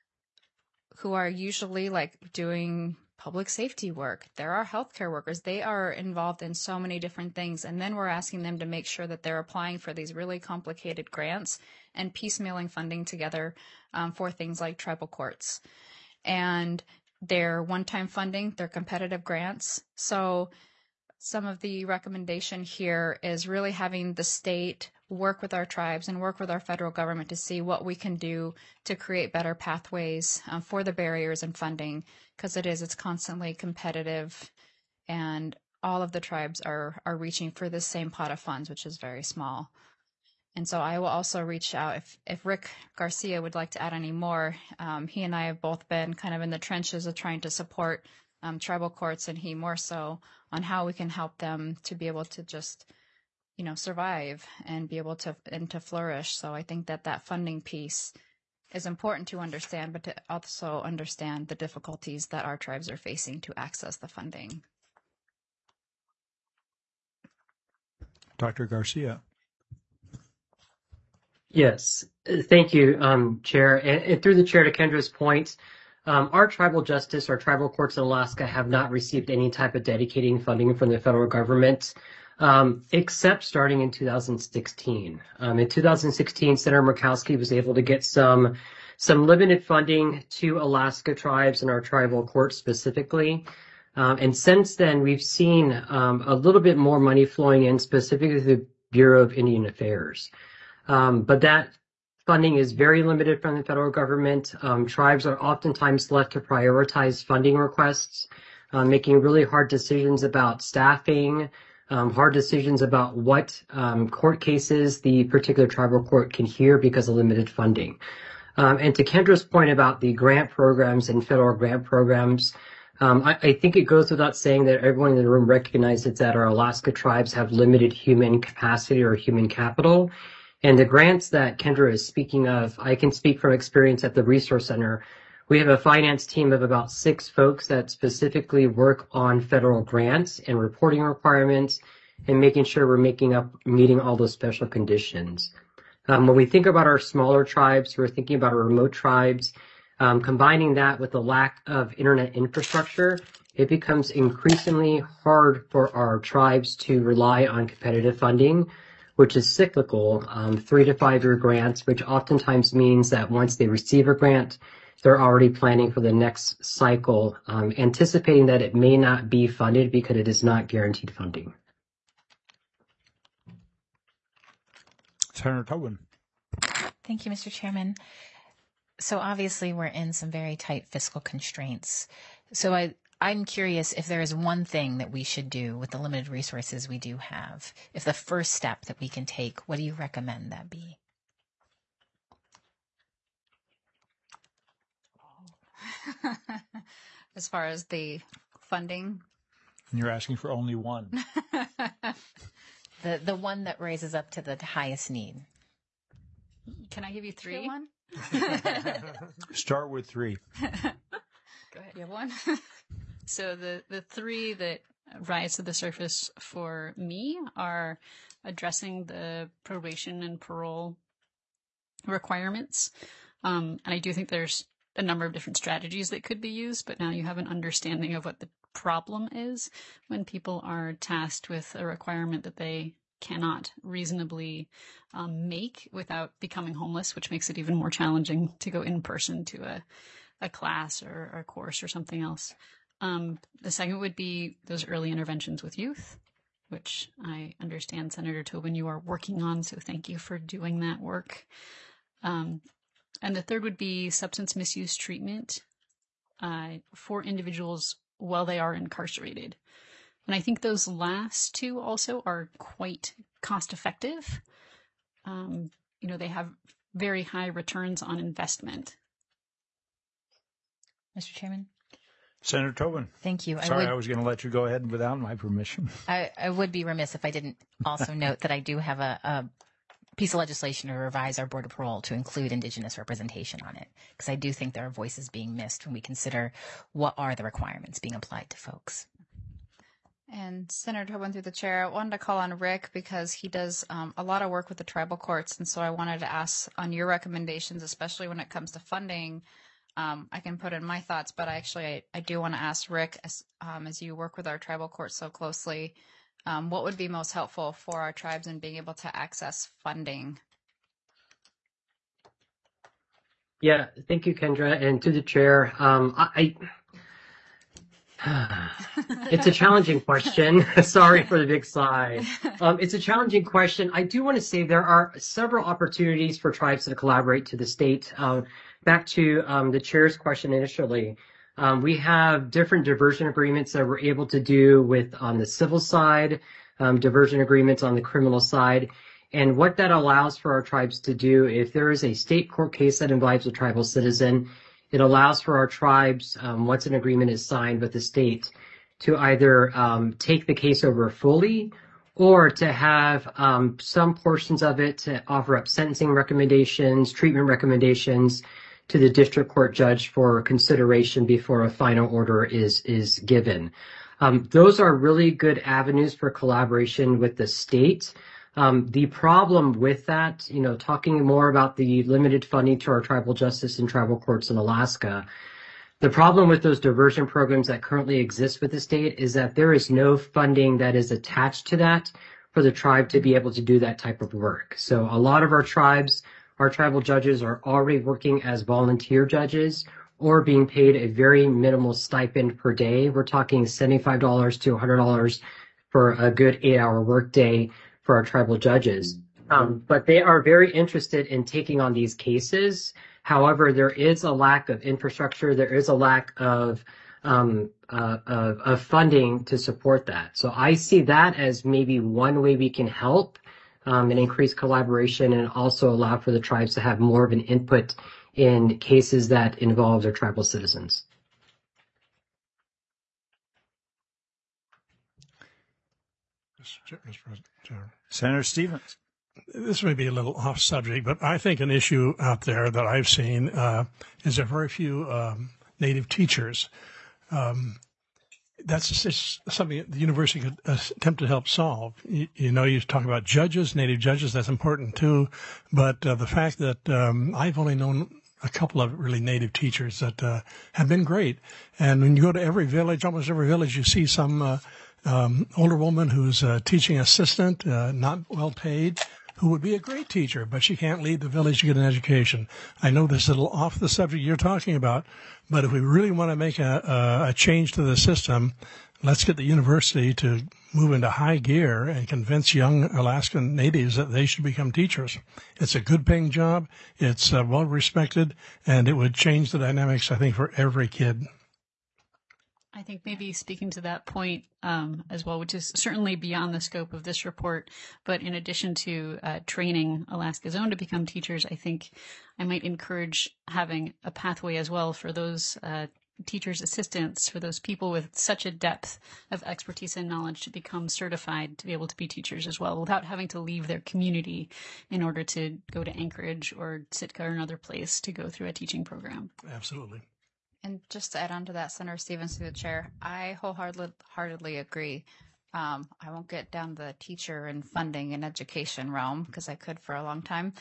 usually like doing public safety work. There are healthcare workers. They are involved in so many different things. And then we're asking them to make sure that they're applying for these really complicated grants and piecemealing funding together for things like tribal courts. And they're one-time funding, they're competitive grants. So some of the recommendation here is really having the state work with our tribes and work with our federal government to see what we can do to create better pathways for the barriers in funding, because it's constantly competitive, and all of the tribes are reaching for the same pot of funds, which is very small. And so I will also reach out if Rick Garcia would like to add any more. He and I have both been kind of in the trenches of trying to support tribal courts, and he more so on how we can help them to be able to just, survive and be able to flourish. So I think that funding piece is important to understand, but to also understand the difficulties that our tribes are facing to access the funding. Dr. Garcia. Yes, thank you, Chair. And through the Chair, to Kendra's point, our tribal tribal courts in Alaska have not received any type of dedicating funding from the federal government, except starting in 2016. In 2016, Senator Murkowski was able to get some limited funding to Alaska tribes and our tribal courts specifically. And since then, we've seen a little bit more money flowing in, specifically the Bureau of Indian Affairs. But that funding is very limited from the federal government. Tribes are oftentimes left to prioritize funding requests, making really hard decisions about staffing, hard decisions about what court cases the particular tribal court can hear because of limited funding. And to Kendra's point about the grant programs and federal grant programs, I think it goes without saying that everyone in the room recognizes that our Alaska tribes have limited human capacity or human capital. And the grants that Kendra is speaking of, I can speak from experience at the Resource Center. We have a finance team of about 6 folks that specifically work on federal grants and reporting requirements and making sure we're meeting all those special conditions. When we think about our smaller tribes, we're thinking about our remote tribes, combining that with the lack of internet infrastructure, it becomes increasingly hard for our tribes to rely on competitive funding, which is cyclical, 3 to 5 year grants, which oftentimes means that once they receive a grant, they're already planning for the next cycle, anticipating that it may not be funded because it is not guaranteed funding. Senator Tobin. Thank you, Mr. Chairman. So obviously we're in some very tight fiscal constraints. So I'm curious if there is one thing that we should do with the limited resources we do have. If the first step that we can take, what do you recommend that be? As far as the funding? And you're asking for only one. The one that raises up to the highest need. Can I give you 3? One? Start with 3. Go ahead. You have one? So the 3 that rise to the surface for me are addressing the probation and parole requirements. And I do think there's a number of different strategies that could be used, but now you have an understanding of what the problem is when people are tasked with a requirement that they cannot reasonably make without becoming homeless, which makes it even more challenging to go in person to a class or a course or something else. The second would be those early interventions with youth, which I understand, Senator Tobin, you are working on, so thank you for doing that work. And the third would be substance misuse treatment for individuals while they are incarcerated. And I think those last two also are quite cost effective. They have very high returns on investment. Mr. Chairman? Senator Tobin. Thank you. Sorry, I was going to let you go ahead without my permission. I would be remiss if I didn't also note that I do have a piece of legislation to revise our Board of Parole to include Indigenous representation on it, because I do think there are voices being missed when we consider what are the requirements being applied to folks. And Senator Tobin, through the chair, I wanted to call on Rick because he does a lot of work with the tribal courts, and so I wanted to ask on your recommendations, especially when it comes to funding. I can put in my thoughts, but I do want to ask Rick, as you work with our tribal courts so closely, what would be most helpful for our tribes in being able to access funding? Yeah, thank you, Kendra, and to the chair. It's a challenging question. Sorry for the big sigh. It's a challenging question. I do want to say there are several opportunities for tribes to collaborate to the state. Back to the chair's question initially, we have different diversion agreements that we're able to do with on the civil side, diversion agreements on the criminal side. And what that allows for our tribes to do, if there is a state court case that involves a tribal citizen, it allows for our tribes, once an agreement is signed with the state, to either take the case over fully or to have some portions of it to offer up sentencing recommendations, treatment recommendations to the district court judge for consideration before a final order is given. Those are really good avenues for collaboration with the state. The problem with that, talking more about the limited funding to our tribal justice and tribal courts in Alaska, the problem with those diversion programs that currently exist with the state is that there is no funding that is attached to that for the tribe to be able to do that type of work. So a lot of our tribal judges are already working as volunteer judges or being paid a very minimal stipend per day. We're talking $75 to $100 for a good 8-hour workday for our tribal judges. But they are very interested in taking on these cases. However, there is a lack of infrastructure. There is a lack of funding to support that. So I see that as maybe one way we can help and increase collaboration and also allow for the tribes to have more of an input in cases that involve their tribal citizens. Mr. President. Senator Stevens. This may be a little off subject, but I think an issue out there that I've seen is there are very few Native teachers. That's just something the university could attempt to help solve. You talk about judges, Native judges, that's important too. But the fact that I've only known a couple of really Native teachers that have been great. And when you go to every village, almost every village, you see some older woman who's a teaching assistant, not well paid, who would be a great teacher, but she can't lead the village to get an education. I know this is a little off the subject you're talking about, but if we really want to make a change to the system, let's get the university to move into high gear and convince young Alaskan natives that they should become teachers. It's a good paying job, it's well respected, and it would change the dynamics, I think, for every kid. I think maybe speaking to that point as well, which is certainly beyond the scope of this report, but in addition to training Alaska's own to become teachers, I think I might encourage having a pathway as well for those teachers' assistants, for those people with such a depth of expertise and knowledge to become certified to be able to be teachers as well, without having to leave their community in order to go to Anchorage or Sitka or another place to go through a teaching program. Absolutely. And just to add on to that, Senator Stevens, through the chair, I wholeheartedly agree. I won't get down the teacher and funding and education realm because I could for a long time.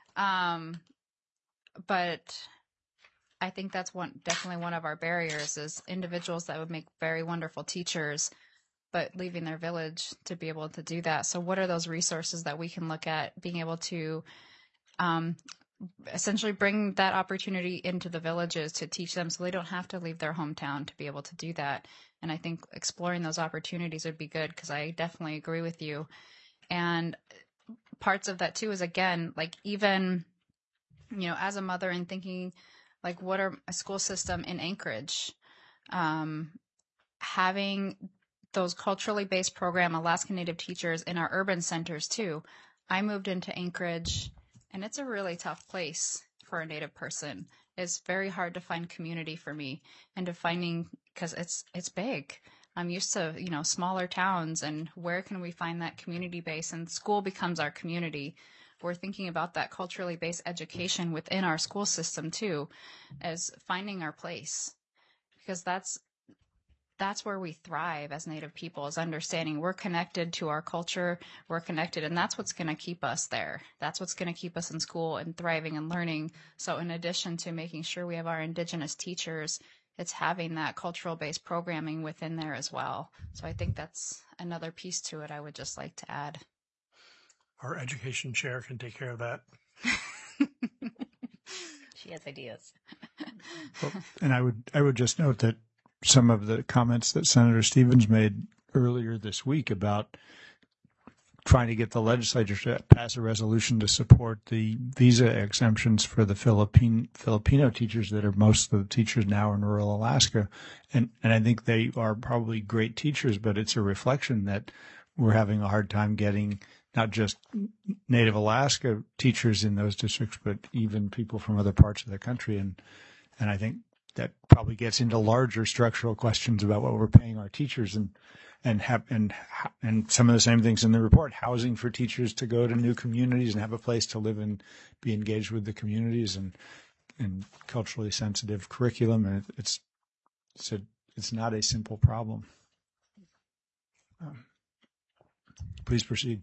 But I think that's definitely one of our barriers is individuals that would make very wonderful teachers, but leaving their village to be able to do that. So what are those resources that we can look at being able to essentially bring that opportunity into the villages to teach them so they don't have to leave their hometown to be able to do that. And I think exploring those opportunities would be good because I definitely agree with you. And parts of that too is, again, like even, as a mother and thinking like what are a school system in Anchorage, having those culturally based program Alaska Native teachers in our urban centers too. I moved into Anchorage and it's a really tough place for a Native person. It's very hard to find community for me and to finding, because it's big. I'm used to, smaller towns, and where can we find that community base? And school becomes our community. We're thinking about that culturally based education within our school system too, as finding our place, because that's where we thrive as Native people, is understanding we're connected to our culture, we're connected, and that's what's going to keep us there. That's what's going to keep us in school and thriving and learning. So in addition to making sure we have our Indigenous teachers, it's having that cultural-based programming within there as well. So I think that's another piece to it I would just like to add. Our education chair can take care of that. She has ideas. Well, and I would just note that some of the comments that Senator Stevens made earlier this week about trying to get the legislature to pass a resolution to support the visa exemptions for the Filipino teachers that are most of the teachers now in rural Alaska. And I think they are probably great teachers, but it's a reflection that we're having a hard time getting not just Native Alaska teachers in those districts, but even people from other parts of the country. And I think that probably gets into larger structural questions about what we're paying our teachers and some of the same things in the report: housing for teachers to go to new communities and have a place to live and be engaged with the communities, and culturally sensitive curriculum. And it's not a simple problem. Please proceed.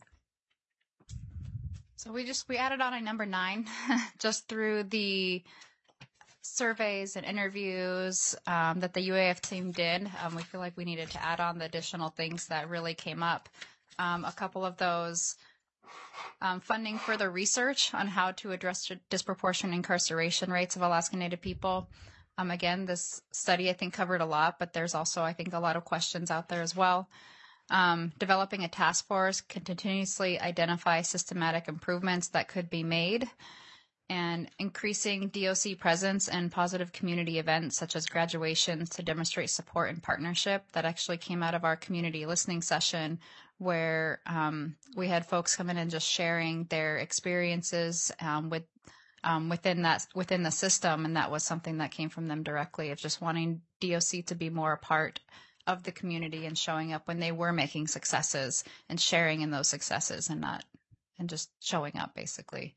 So we added on a number 9 just through the surveys and interviews that the UAF team did. We feel like we needed to add on the additional things that really came up. A couple of those, funding further research on how to address disproportionate incarceration rates of Alaska Native people. Again, this study I think covered a lot, but there's also I think a lot of questions out there as well. Developing a task force can continuously identify systematic improvements that could be made, and increasing DOC presence and positive community events such as graduations to demonstrate support and partnership. That actually came out of our community listening session, where we had folks come in and just sharing their experiences within the system, and that was something that came from them directly, of just wanting DOC to be more a part of the community and showing up when they were making successes and sharing in those successes, and just showing up basically.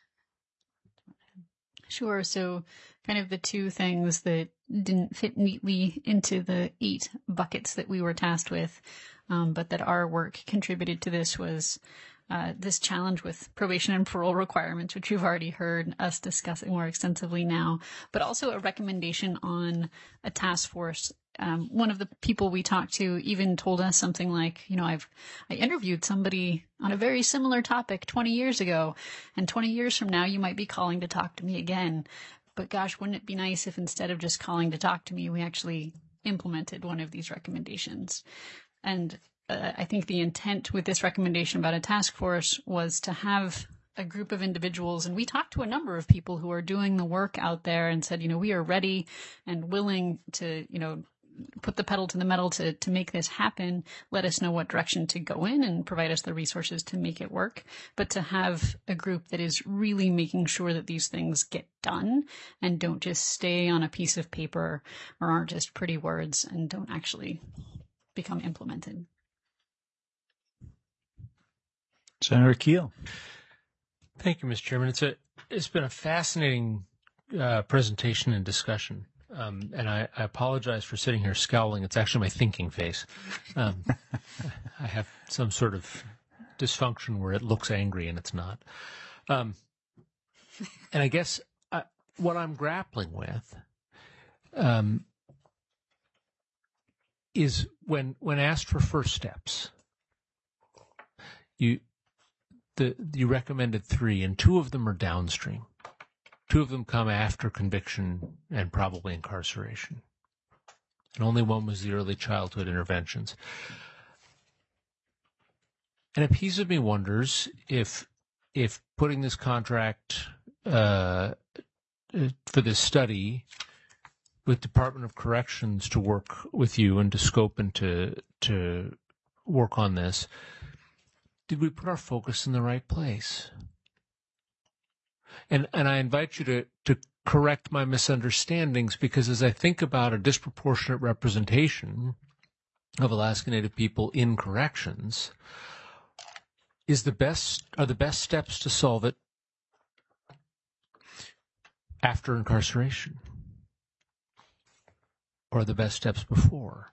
Sure. So kind of the two things that didn't fit neatly into the 8 buckets that we were tasked with, but that our work contributed to this, was this challenge with probation and parole requirements, which you've already heard us discussing more extensively now, but also a recommendation on a task force. One of the people we talked to even told us something like, I interviewed somebody on a very similar topic 20 years ago, and 20 years from now, you might be calling to talk to me again. But gosh, wouldn't it be nice if instead of just calling to talk to me, we actually implemented one of these recommendations? And I think the intent with this recommendation about a task force was to have a group of individuals, and we talked to a number of people who are doing the work out there and said, we are ready and willing to, put the pedal to the metal to make this happen. Let us know what direction to go in and provide us the resources to make it work. But to have a group that is really making sure that these things get done and don't just stay on a piece of paper or aren't just pretty words and don't actually become implemented. Senator Keel. Thank you, Mr. Chairman. It's been a fascinating presentation and discussion. and I apologize for sitting here scowling. It's actually my thinking face. I have some sort of dysfunction where it looks angry and it's not. And I guess what I'm grappling with is when asked for first steps, you recommended 3, and 2 of them are downstream. 2 of them come after conviction and probably incarceration. And only one was the early childhood interventions. And a piece of me wonders if putting this contract for this study with Department of Corrections to work with you and to scope and to work on this, did we put our focus in the right place? And I invite you to correct my misunderstandings, because as I think about a disproportionate representation of Alaska Native people in corrections, are the best steps to solve it after incarceration? Or the best steps before?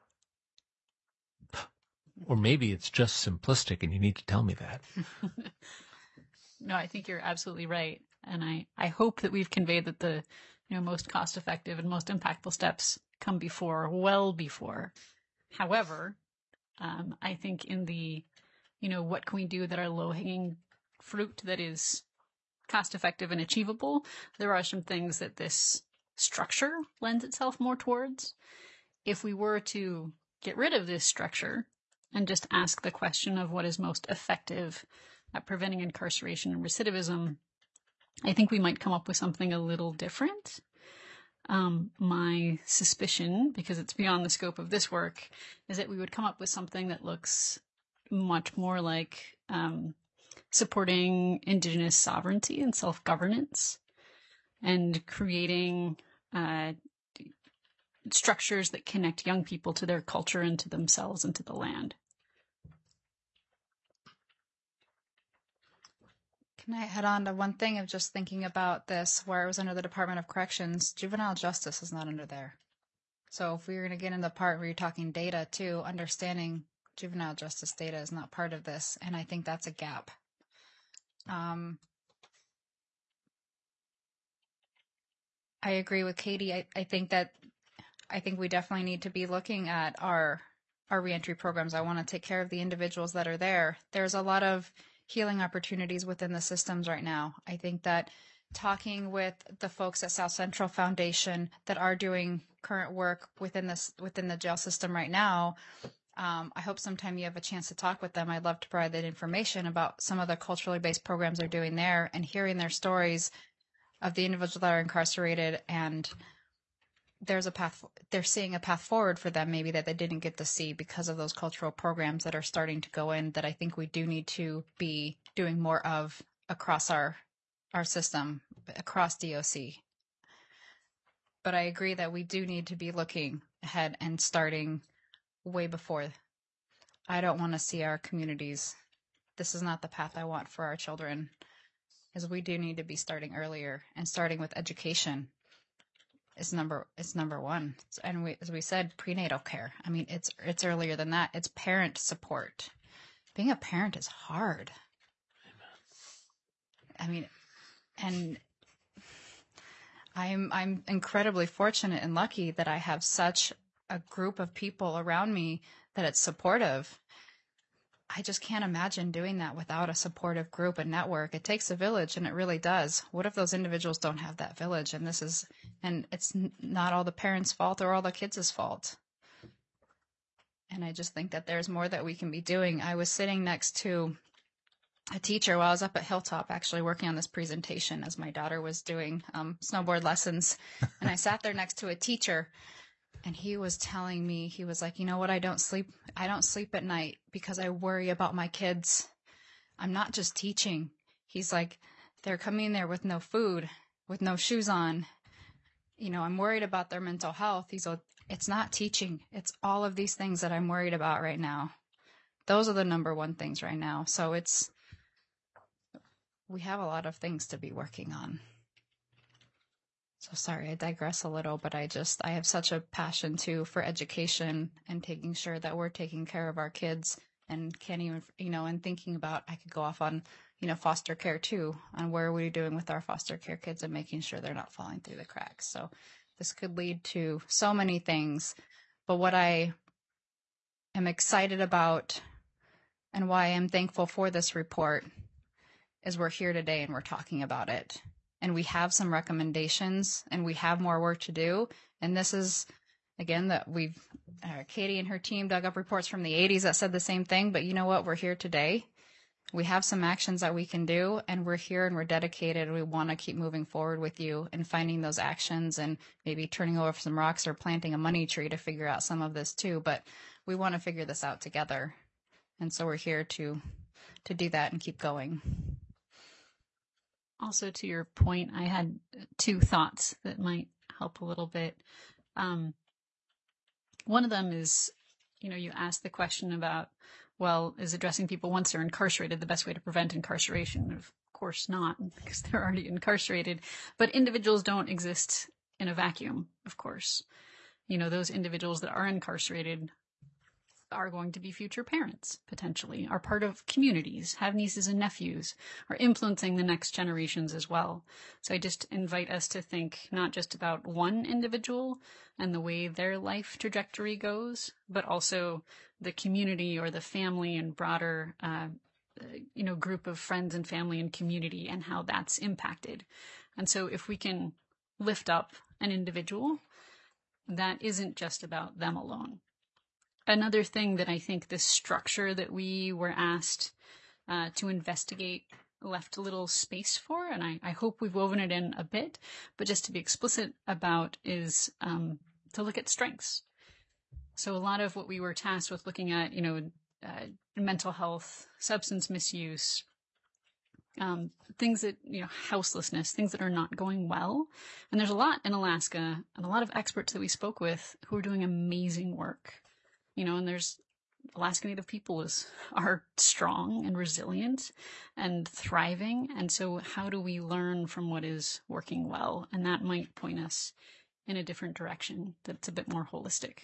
Or maybe it's just simplistic and you need to tell me that. No, I think you're absolutely right. And I hope that we've conveyed that the most cost-effective and most impactful steps come before, well before. However, I think in the, what can we do that are low-hanging fruit that is cost-effective and achievable, there are some things that this structure lends itself more towards. If we were to get rid of this structure and just ask the question of what is most effective at preventing incarceration and recidivism, I think we might come up with something a little different. My suspicion, because it's beyond the scope of this work, is that we would come up with something that looks much more like supporting Indigenous sovereignty and self-governance and creating structures that connect young people to their culture and to themselves and to the land. Can I head on to one thing of just thinking about this, where it was under the Department of Corrections? Juvenile justice is not under there. So if we were going to get in the part where you're talking data too, understanding juvenile justice data is not part of this, and I think that's a gap. I agree with Katie. I think we definitely need to be looking at our reentry programs. I want to take care of the individuals that are there. There's a lot of healing opportunities within the systems right now. I think that talking with the folks at South Central Foundation that are doing current work within the jail system right now, I hope sometime you have a chance to talk with them. I'd love to provide that information about some of the culturally based programs they're doing there and hearing their stories of the individuals that are incarcerated, and there's a path. They're seeing a path forward for them, maybe that they didn't get to see because of those cultural programs that are starting to go in. That I think we do need to be doing more of across our system, across DOC. But I agree that we do need to be looking ahead and starting way before. I don't want to see our communities. This is not the path I want for our children. Is we do need to be starting earlier, and starting with education is number one. And as we said, prenatal care. I mean, it's earlier than that. It's parent support. Being a parent is hard. I mean, and I'm incredibly fortunate and lucky that I have such a group of people around me that it's supportive. I just can't imagine doing that without a supportive group and network. It takes a village, and it really does. What if those individuals don't have that village? And it's not all the parents' fault or all the kids' fault. And I just think that there's more that we can be doing. I was sitting next to a teacher while I was up at Hilltop, actually working on this presentation as my daughter was doing snowboard lessons. And I sat there next to a teacher. And he was telling me, he was like, you know what, I don't sleep at night because I worry about my kids. I'm not just teaching. He's like, they're coming there with no food, with no shoes on. I'm worried about their mental health. He's like, it's not teaching. It's all of these things that I'm worried about right now. Those are the number one things right now. So we have a lot of things to be working on. So sorry, I digress a little, but I have such a passion too for education and taking sure that we're taking care of our kids, and can't even, and thinking about, I could go off on, foster care too, on where are we doing with our foster care kids and making sure they're not falling through the cracks. So this could lead to so many things, but what I am excited about and why I'm thankful for this report is we're here today and we're talking about it. And we have some recommendations and we have more work to do. And this is, again, that Katie and her team dug up reports from the 80s that said the same thing. But you know what? We're here today. We have some actions that we can do, and we're here and we're dedicated. And we want to keep moving forward with you and finding those actions and maybe turning over some rocks or planting a money tree to figure out some of this too. But we want to figure this out together. And so we're here to do that and keep going. Also, to your point, I had two thoughts that might help a little bit. One of them is, you asked the question about, well, is addressing people once they're incarcerated the best way to prevent incarceration? Of course not, because they're already incarcerated. But individuals don't exist in a vacuum, of course. Those individuals that are incarcerated are going to be future parents, potentially, are part of communities, have nieces and nephews, are influencing the next generations as well. So I just invite us to think not just about one individual and the way their life trajectory goes, but also the community or the family and broader, group of friends and family and community and how that's impacted. And so if we can lift up an individual, that isn't just about them alone. Another thing that I think this structure that we were asked to investigate left a little space for, and I hope we've woven it in a bit, but just to be explicit about is to look at strengths. So a lot of what we were tasked with looking at, mental health, substance misuse, things that, houselessness, things that are not going well. And there's a lot in Alaska and a lot of experts that we spoke with who are doing amazing work. And there's Alaska Native people are strong and resilient and thriving. And so how do we learn from what is working well? And that might point us in a different direction that's a bit more holistic.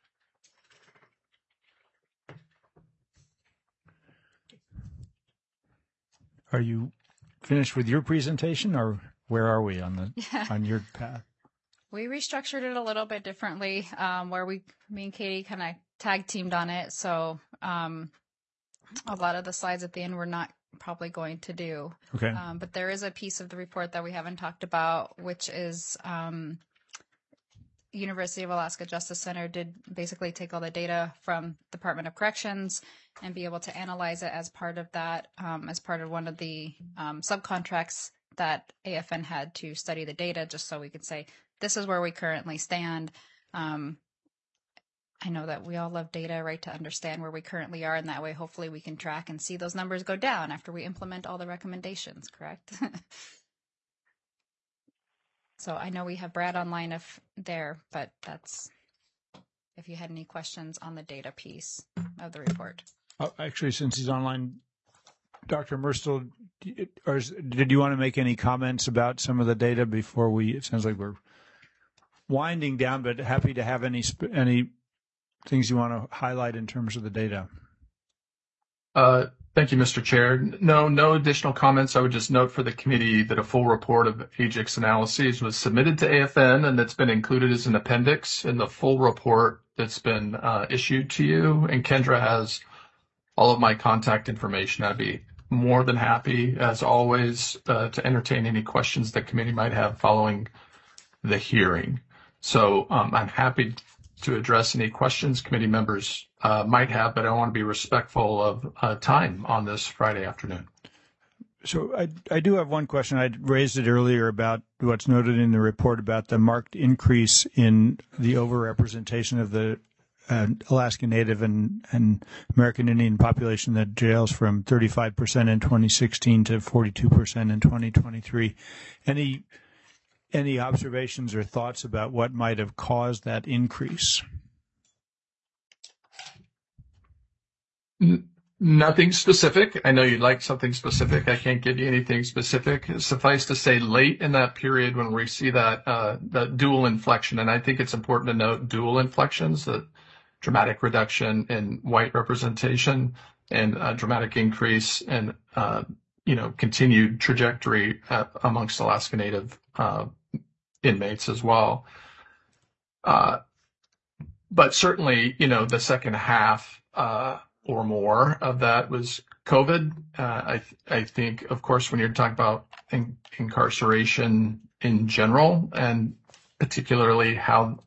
Are you finished with your presentation, or where are we on your path? We restructured it a little bit differently, where me and Katie kind of tag teamed on it. So a lot of the slides at the end we're not probably going to do. Okay. But there is a piece of the report that we haven't talked about, which is University of Alaska Justice Center did basically take all the data from Department of Corrections and be able to analyze it as part of that, as part of one of the subcontracts that AFN had to study the data, just so we could say, this is where we currently stand. I know that we all love data, right, to understand where we currently are, and that way hopefully we can track and see those numbers go down after we implement all the recommendations, correct? So I know we have Brad online there, but that's if you had any questions on the data piece of the report. Actually, since he's online, Dr. Murstel, did you want to make any comments about some of the data before it sounds like we're winding down, but happy to have any things you want to highlight in terms of the data? Thank you, Mr. Chair. No additional comments. I would just note for the committee that a full report of AGIC's analyses was submitted to AFN, and that's been included as an appendix in the full report that's been issued to you. And Kendra has all of my contact information. I'd be more than happy, as always, to entertain any questions the committee might have following the hearing. So I'm happy to address any questions committee members might have, but I want to be respectful of time on this Friday afternoon. So I do have one question. I raised it earlier about what's noted in the report about the marked increase in the overrepresentation of the Alaska Native and American Indian population that jails from 35% in 2016 to 42% in 2023. Any observations or thoughts about what might have caused that increase? Nothing specific. I know you'd like something specific. I can't give you anything specific. Suffice to say, late in that period when we see that dual inflection, and I think it's important to note dual inflections, that dramatic reduction in white representation and a dramatic increase in continued trajectory amongst Alaska Native inmates as well. But certainly, the second half or more of that was COVID. I think, of course, when you're talking about incarceration in general, and particularly how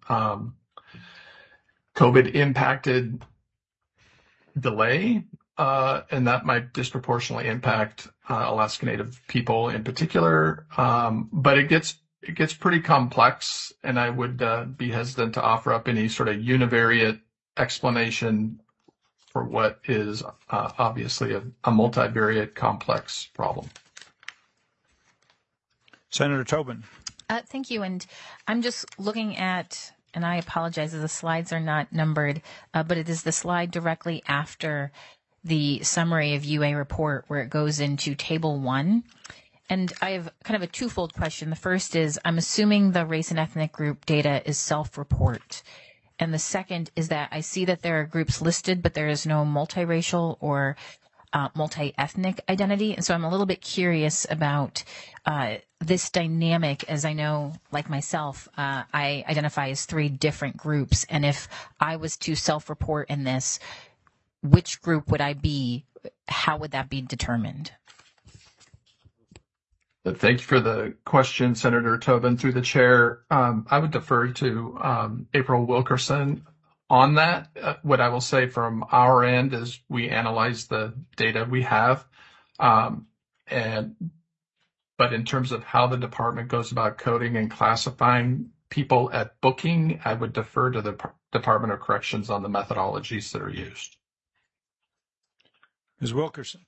COVID impacted delay, and that might disproportionately impact Alaska Native people in particular. But it gets pretty complex, and I would be hesitant to offer up any sort of univariate explanation for what is obviously a multivariate complex problem. Senator Tobin. Thank you. And I'm just looking at, and I apologize, the slides are not numbered, but it is the slide directly after the summary of UA report where it goes into Table 1. And I have kind of a twofold question. The first is, I'm assuming the race and ethnic group data is self-report. And the second is that I see that there are groups listed, but there is no multiracial or multi-ethnic identity. And so I'm a little bit curious about this dynamic, as I know, like myself, I identify as 3 different groups. And if I was to self-report in this, which group would I be? How would that be determined? Thank you for the question, Senator Tobin. Through the chair, I would defer to April Wilkerson on that. What I will say from our end is we analyze the data we have, but in terms of how the department goes about coding and classifying people at booking, I would defer to the Department of Corrections on the methodologies that are used. Ms. Wilkerson.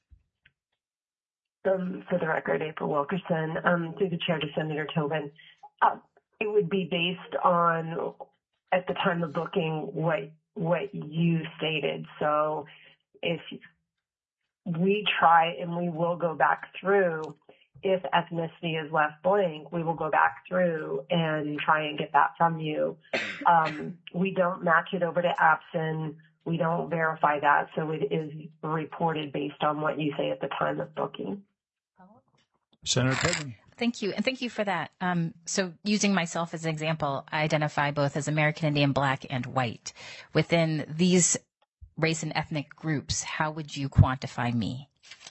For the record, April Wilkerson, through the chair to Senator Tobin, it would be based on, at the time of booking, what you stated. So if we try, and we will go back through, if ethnicity is left blank, we will go back through and try and get that from you. We don't match it over to APSIN. We don't verify that, so it is reported based on what you say at the time of booking. Senator Tobin. Thank you. And thank you for that. So using myself as an example, I identify both as American Indian, Black, and white. Within these race and ethnic groups, how would you quantify me?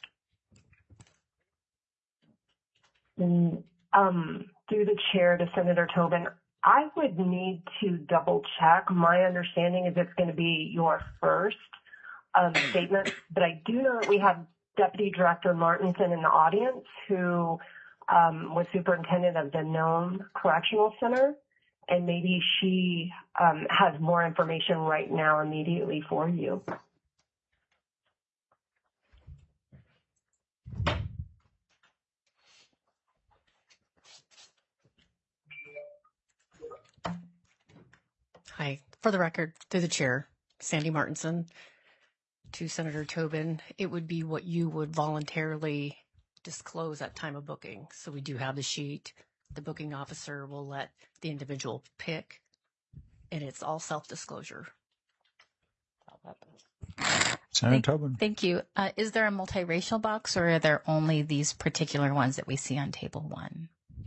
Through the chair to Senator Tobin, I would need to double check. My understanding is it's going to be your first statement, but I do know that we have Deputy Director Martinson in the audience, who was superintendent of the Nome Correctional Center, and maybe she has more information right now immediately for you. Hi. For the record, through the chair, Sandy Martinson. To Senator Tobin, it would be what you would voluntarily disclose at time of booking. So we do have the sheet. The booking officer will let the individual pick, and it's all self-disclosure. Senator Tobin. Thank you. Is there a multiracial box, or are there only these particular ones that we see on Table 1?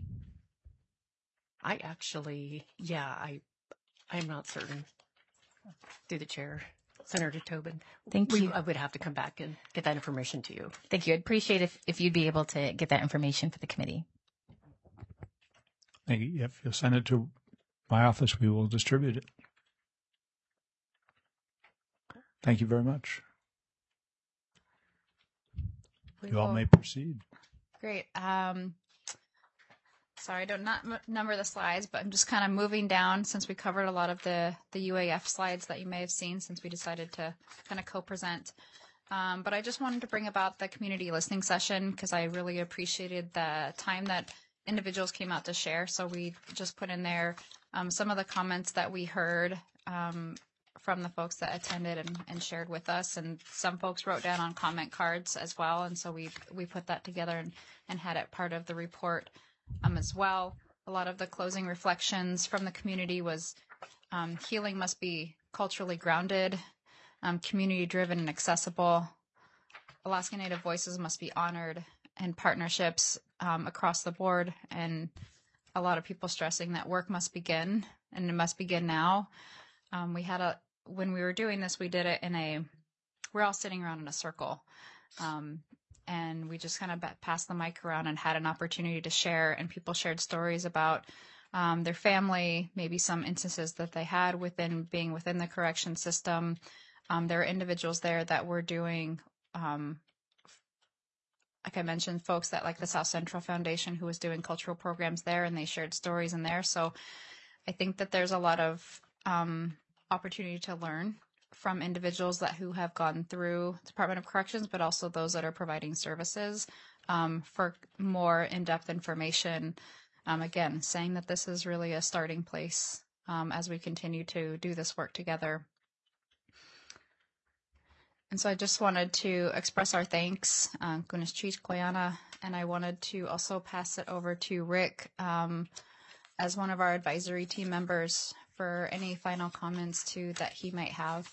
I actually, I'm not certain. Through the chair. Senator Tobin. Thank you. I would have to come back and get that information to you. Thank you. I'd appreciate if you'd be able to get that information for the committee. Thank you. If you'll send it to my office, we will distribute it. Thank you very much. You all may proceed. Great. Sorry, I don't number the slides, but I'm just kind of moving down since we covered a lot of the UAF slides that you may have seen since we decided to kind of co-present. But I just wanted to bring about the community listening session because I really appreciated the time that individuals came out to share. So we just put in there some of the comments that we heard from the folks that attended and shared with us. And some folks wrote down on comment cards as well. And so we put that together and had it part of the report as well. A lot of the closing reflections from the community was healing must be culturally grounded, community-driven and accessible. Alaska Native voices must be honored, and partnerships across the board. And a lot of people stressing that work must begin, and it must begin now. When we were doing this, we did it we're all sitting around in a circle. And we just kind of passed the mic around and had an opportunity to share, and people shared stories about their family, maybe some instances that they had being within the correction system. There are individuals there that were doing, like I mentioned, folks that like the South Central Foundation who was doing cultural programs there, and they shared stories in there. So I think that there's a lot of opportunity to learn from individuals who have gone through Department of Corrections, but also those that are providing services for more in-depth information. Again, saying that this is really a starting place as we continue to do this work together. And so I just wanted to express our thanks, Gunashchis Koyana, and I wanted to also pass it over to Rick as one of our advisory team members for any final comments that he might have.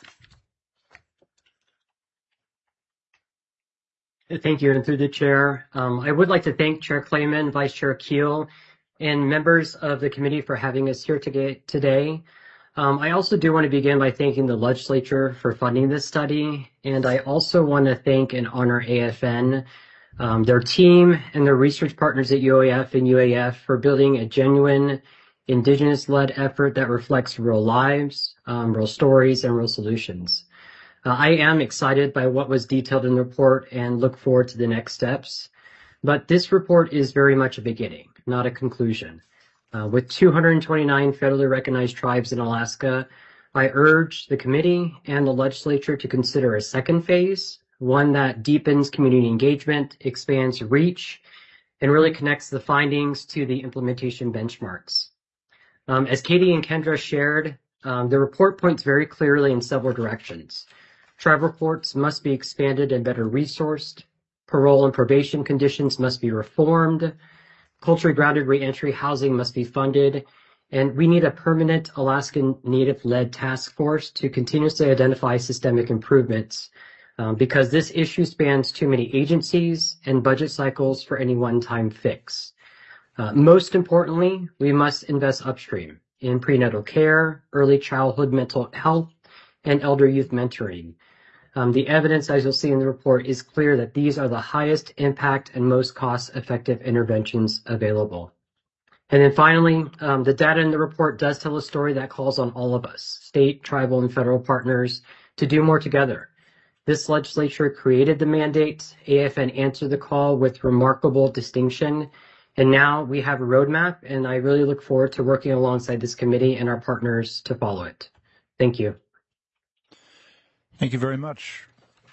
Thank you, and through the chair, I would like to thank Chair Clayman, Vice Chair Keel, and members of the committee for having us here today. I also do want to begin by thanking the legislature for funding this study, and I also want to thank and honor AFN, their team, and their research partners at UAF and UAF for building a genuine Indigenous-led effort that reflects real lives, real stories, and real solutions. I am excited by what was detailed in the report and look forward to the next steps. But this report is very much a beginning, not a conclusion. With 229 federally recognized tribes in Alaska, I urge the committee and the legislature to consider a second phase, one that deepens community engagement, expands reach, and really connects the findings to the implementation benchmarks. As Katie and Kendra shared, the report points very clearly in several directions. Tribal courts must be expanded and better resourced. Parole and probation conditions must be reformed. Culturally grounded reentry housing must be funded. And we need a permanent Alaskan Native-led task force to continuously identify systemic improvements because this issue spans too many agencies and budget cycles for any one-time fix. Most importantly, we must invest upstream in prenatal care, early childhood mental health, and elder youth mentoring. The evidence, as you'll see in the report, is clear that these are the highest impact and most cost-effective interventions available. And then finally, the data in the report does tell a story that calls on all of us, state, tribal, and federal partners, to do more together. This legislature created the mandate. AFN answered the call with remarkable distinction. And now we have a roadmap, and I really look forward to working alongside this committee and our partners to follow it. Thank you. Thank you very much.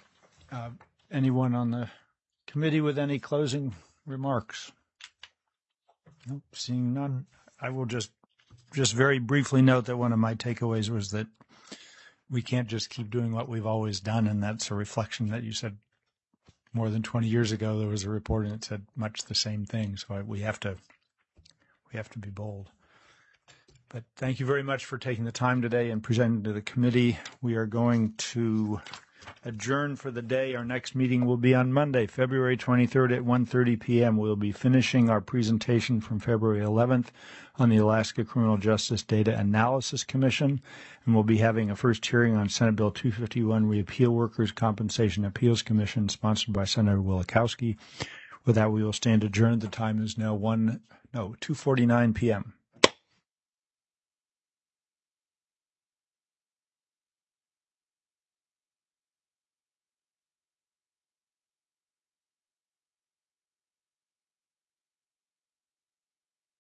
Anyone on the committee with any closing remarks? Nope, seeing none. I will just very briefly note that one of my takeaways was that we can't just keep doing what we've always done, and that's a reflection that you said more than 20 years ago there was a report and it said much the same thing. So we have to be bold. But thank you very much for taking the time today and presenting to the committee. We are going to adjourn for the day. Our next meeting will be on Monday, February 23rd at 1:30 p.m. We'll be finishing our presentation from February 11th on the Alaska Criminal Justice Data Analysis Commission, and we'll be having a first hearing on Senate Bill 251, Reappeal Workers' Compensation Appeals Commission, sponsored by Senator Wielechowski. With that, we will stand adjourned. The time is now 2:49 p.m.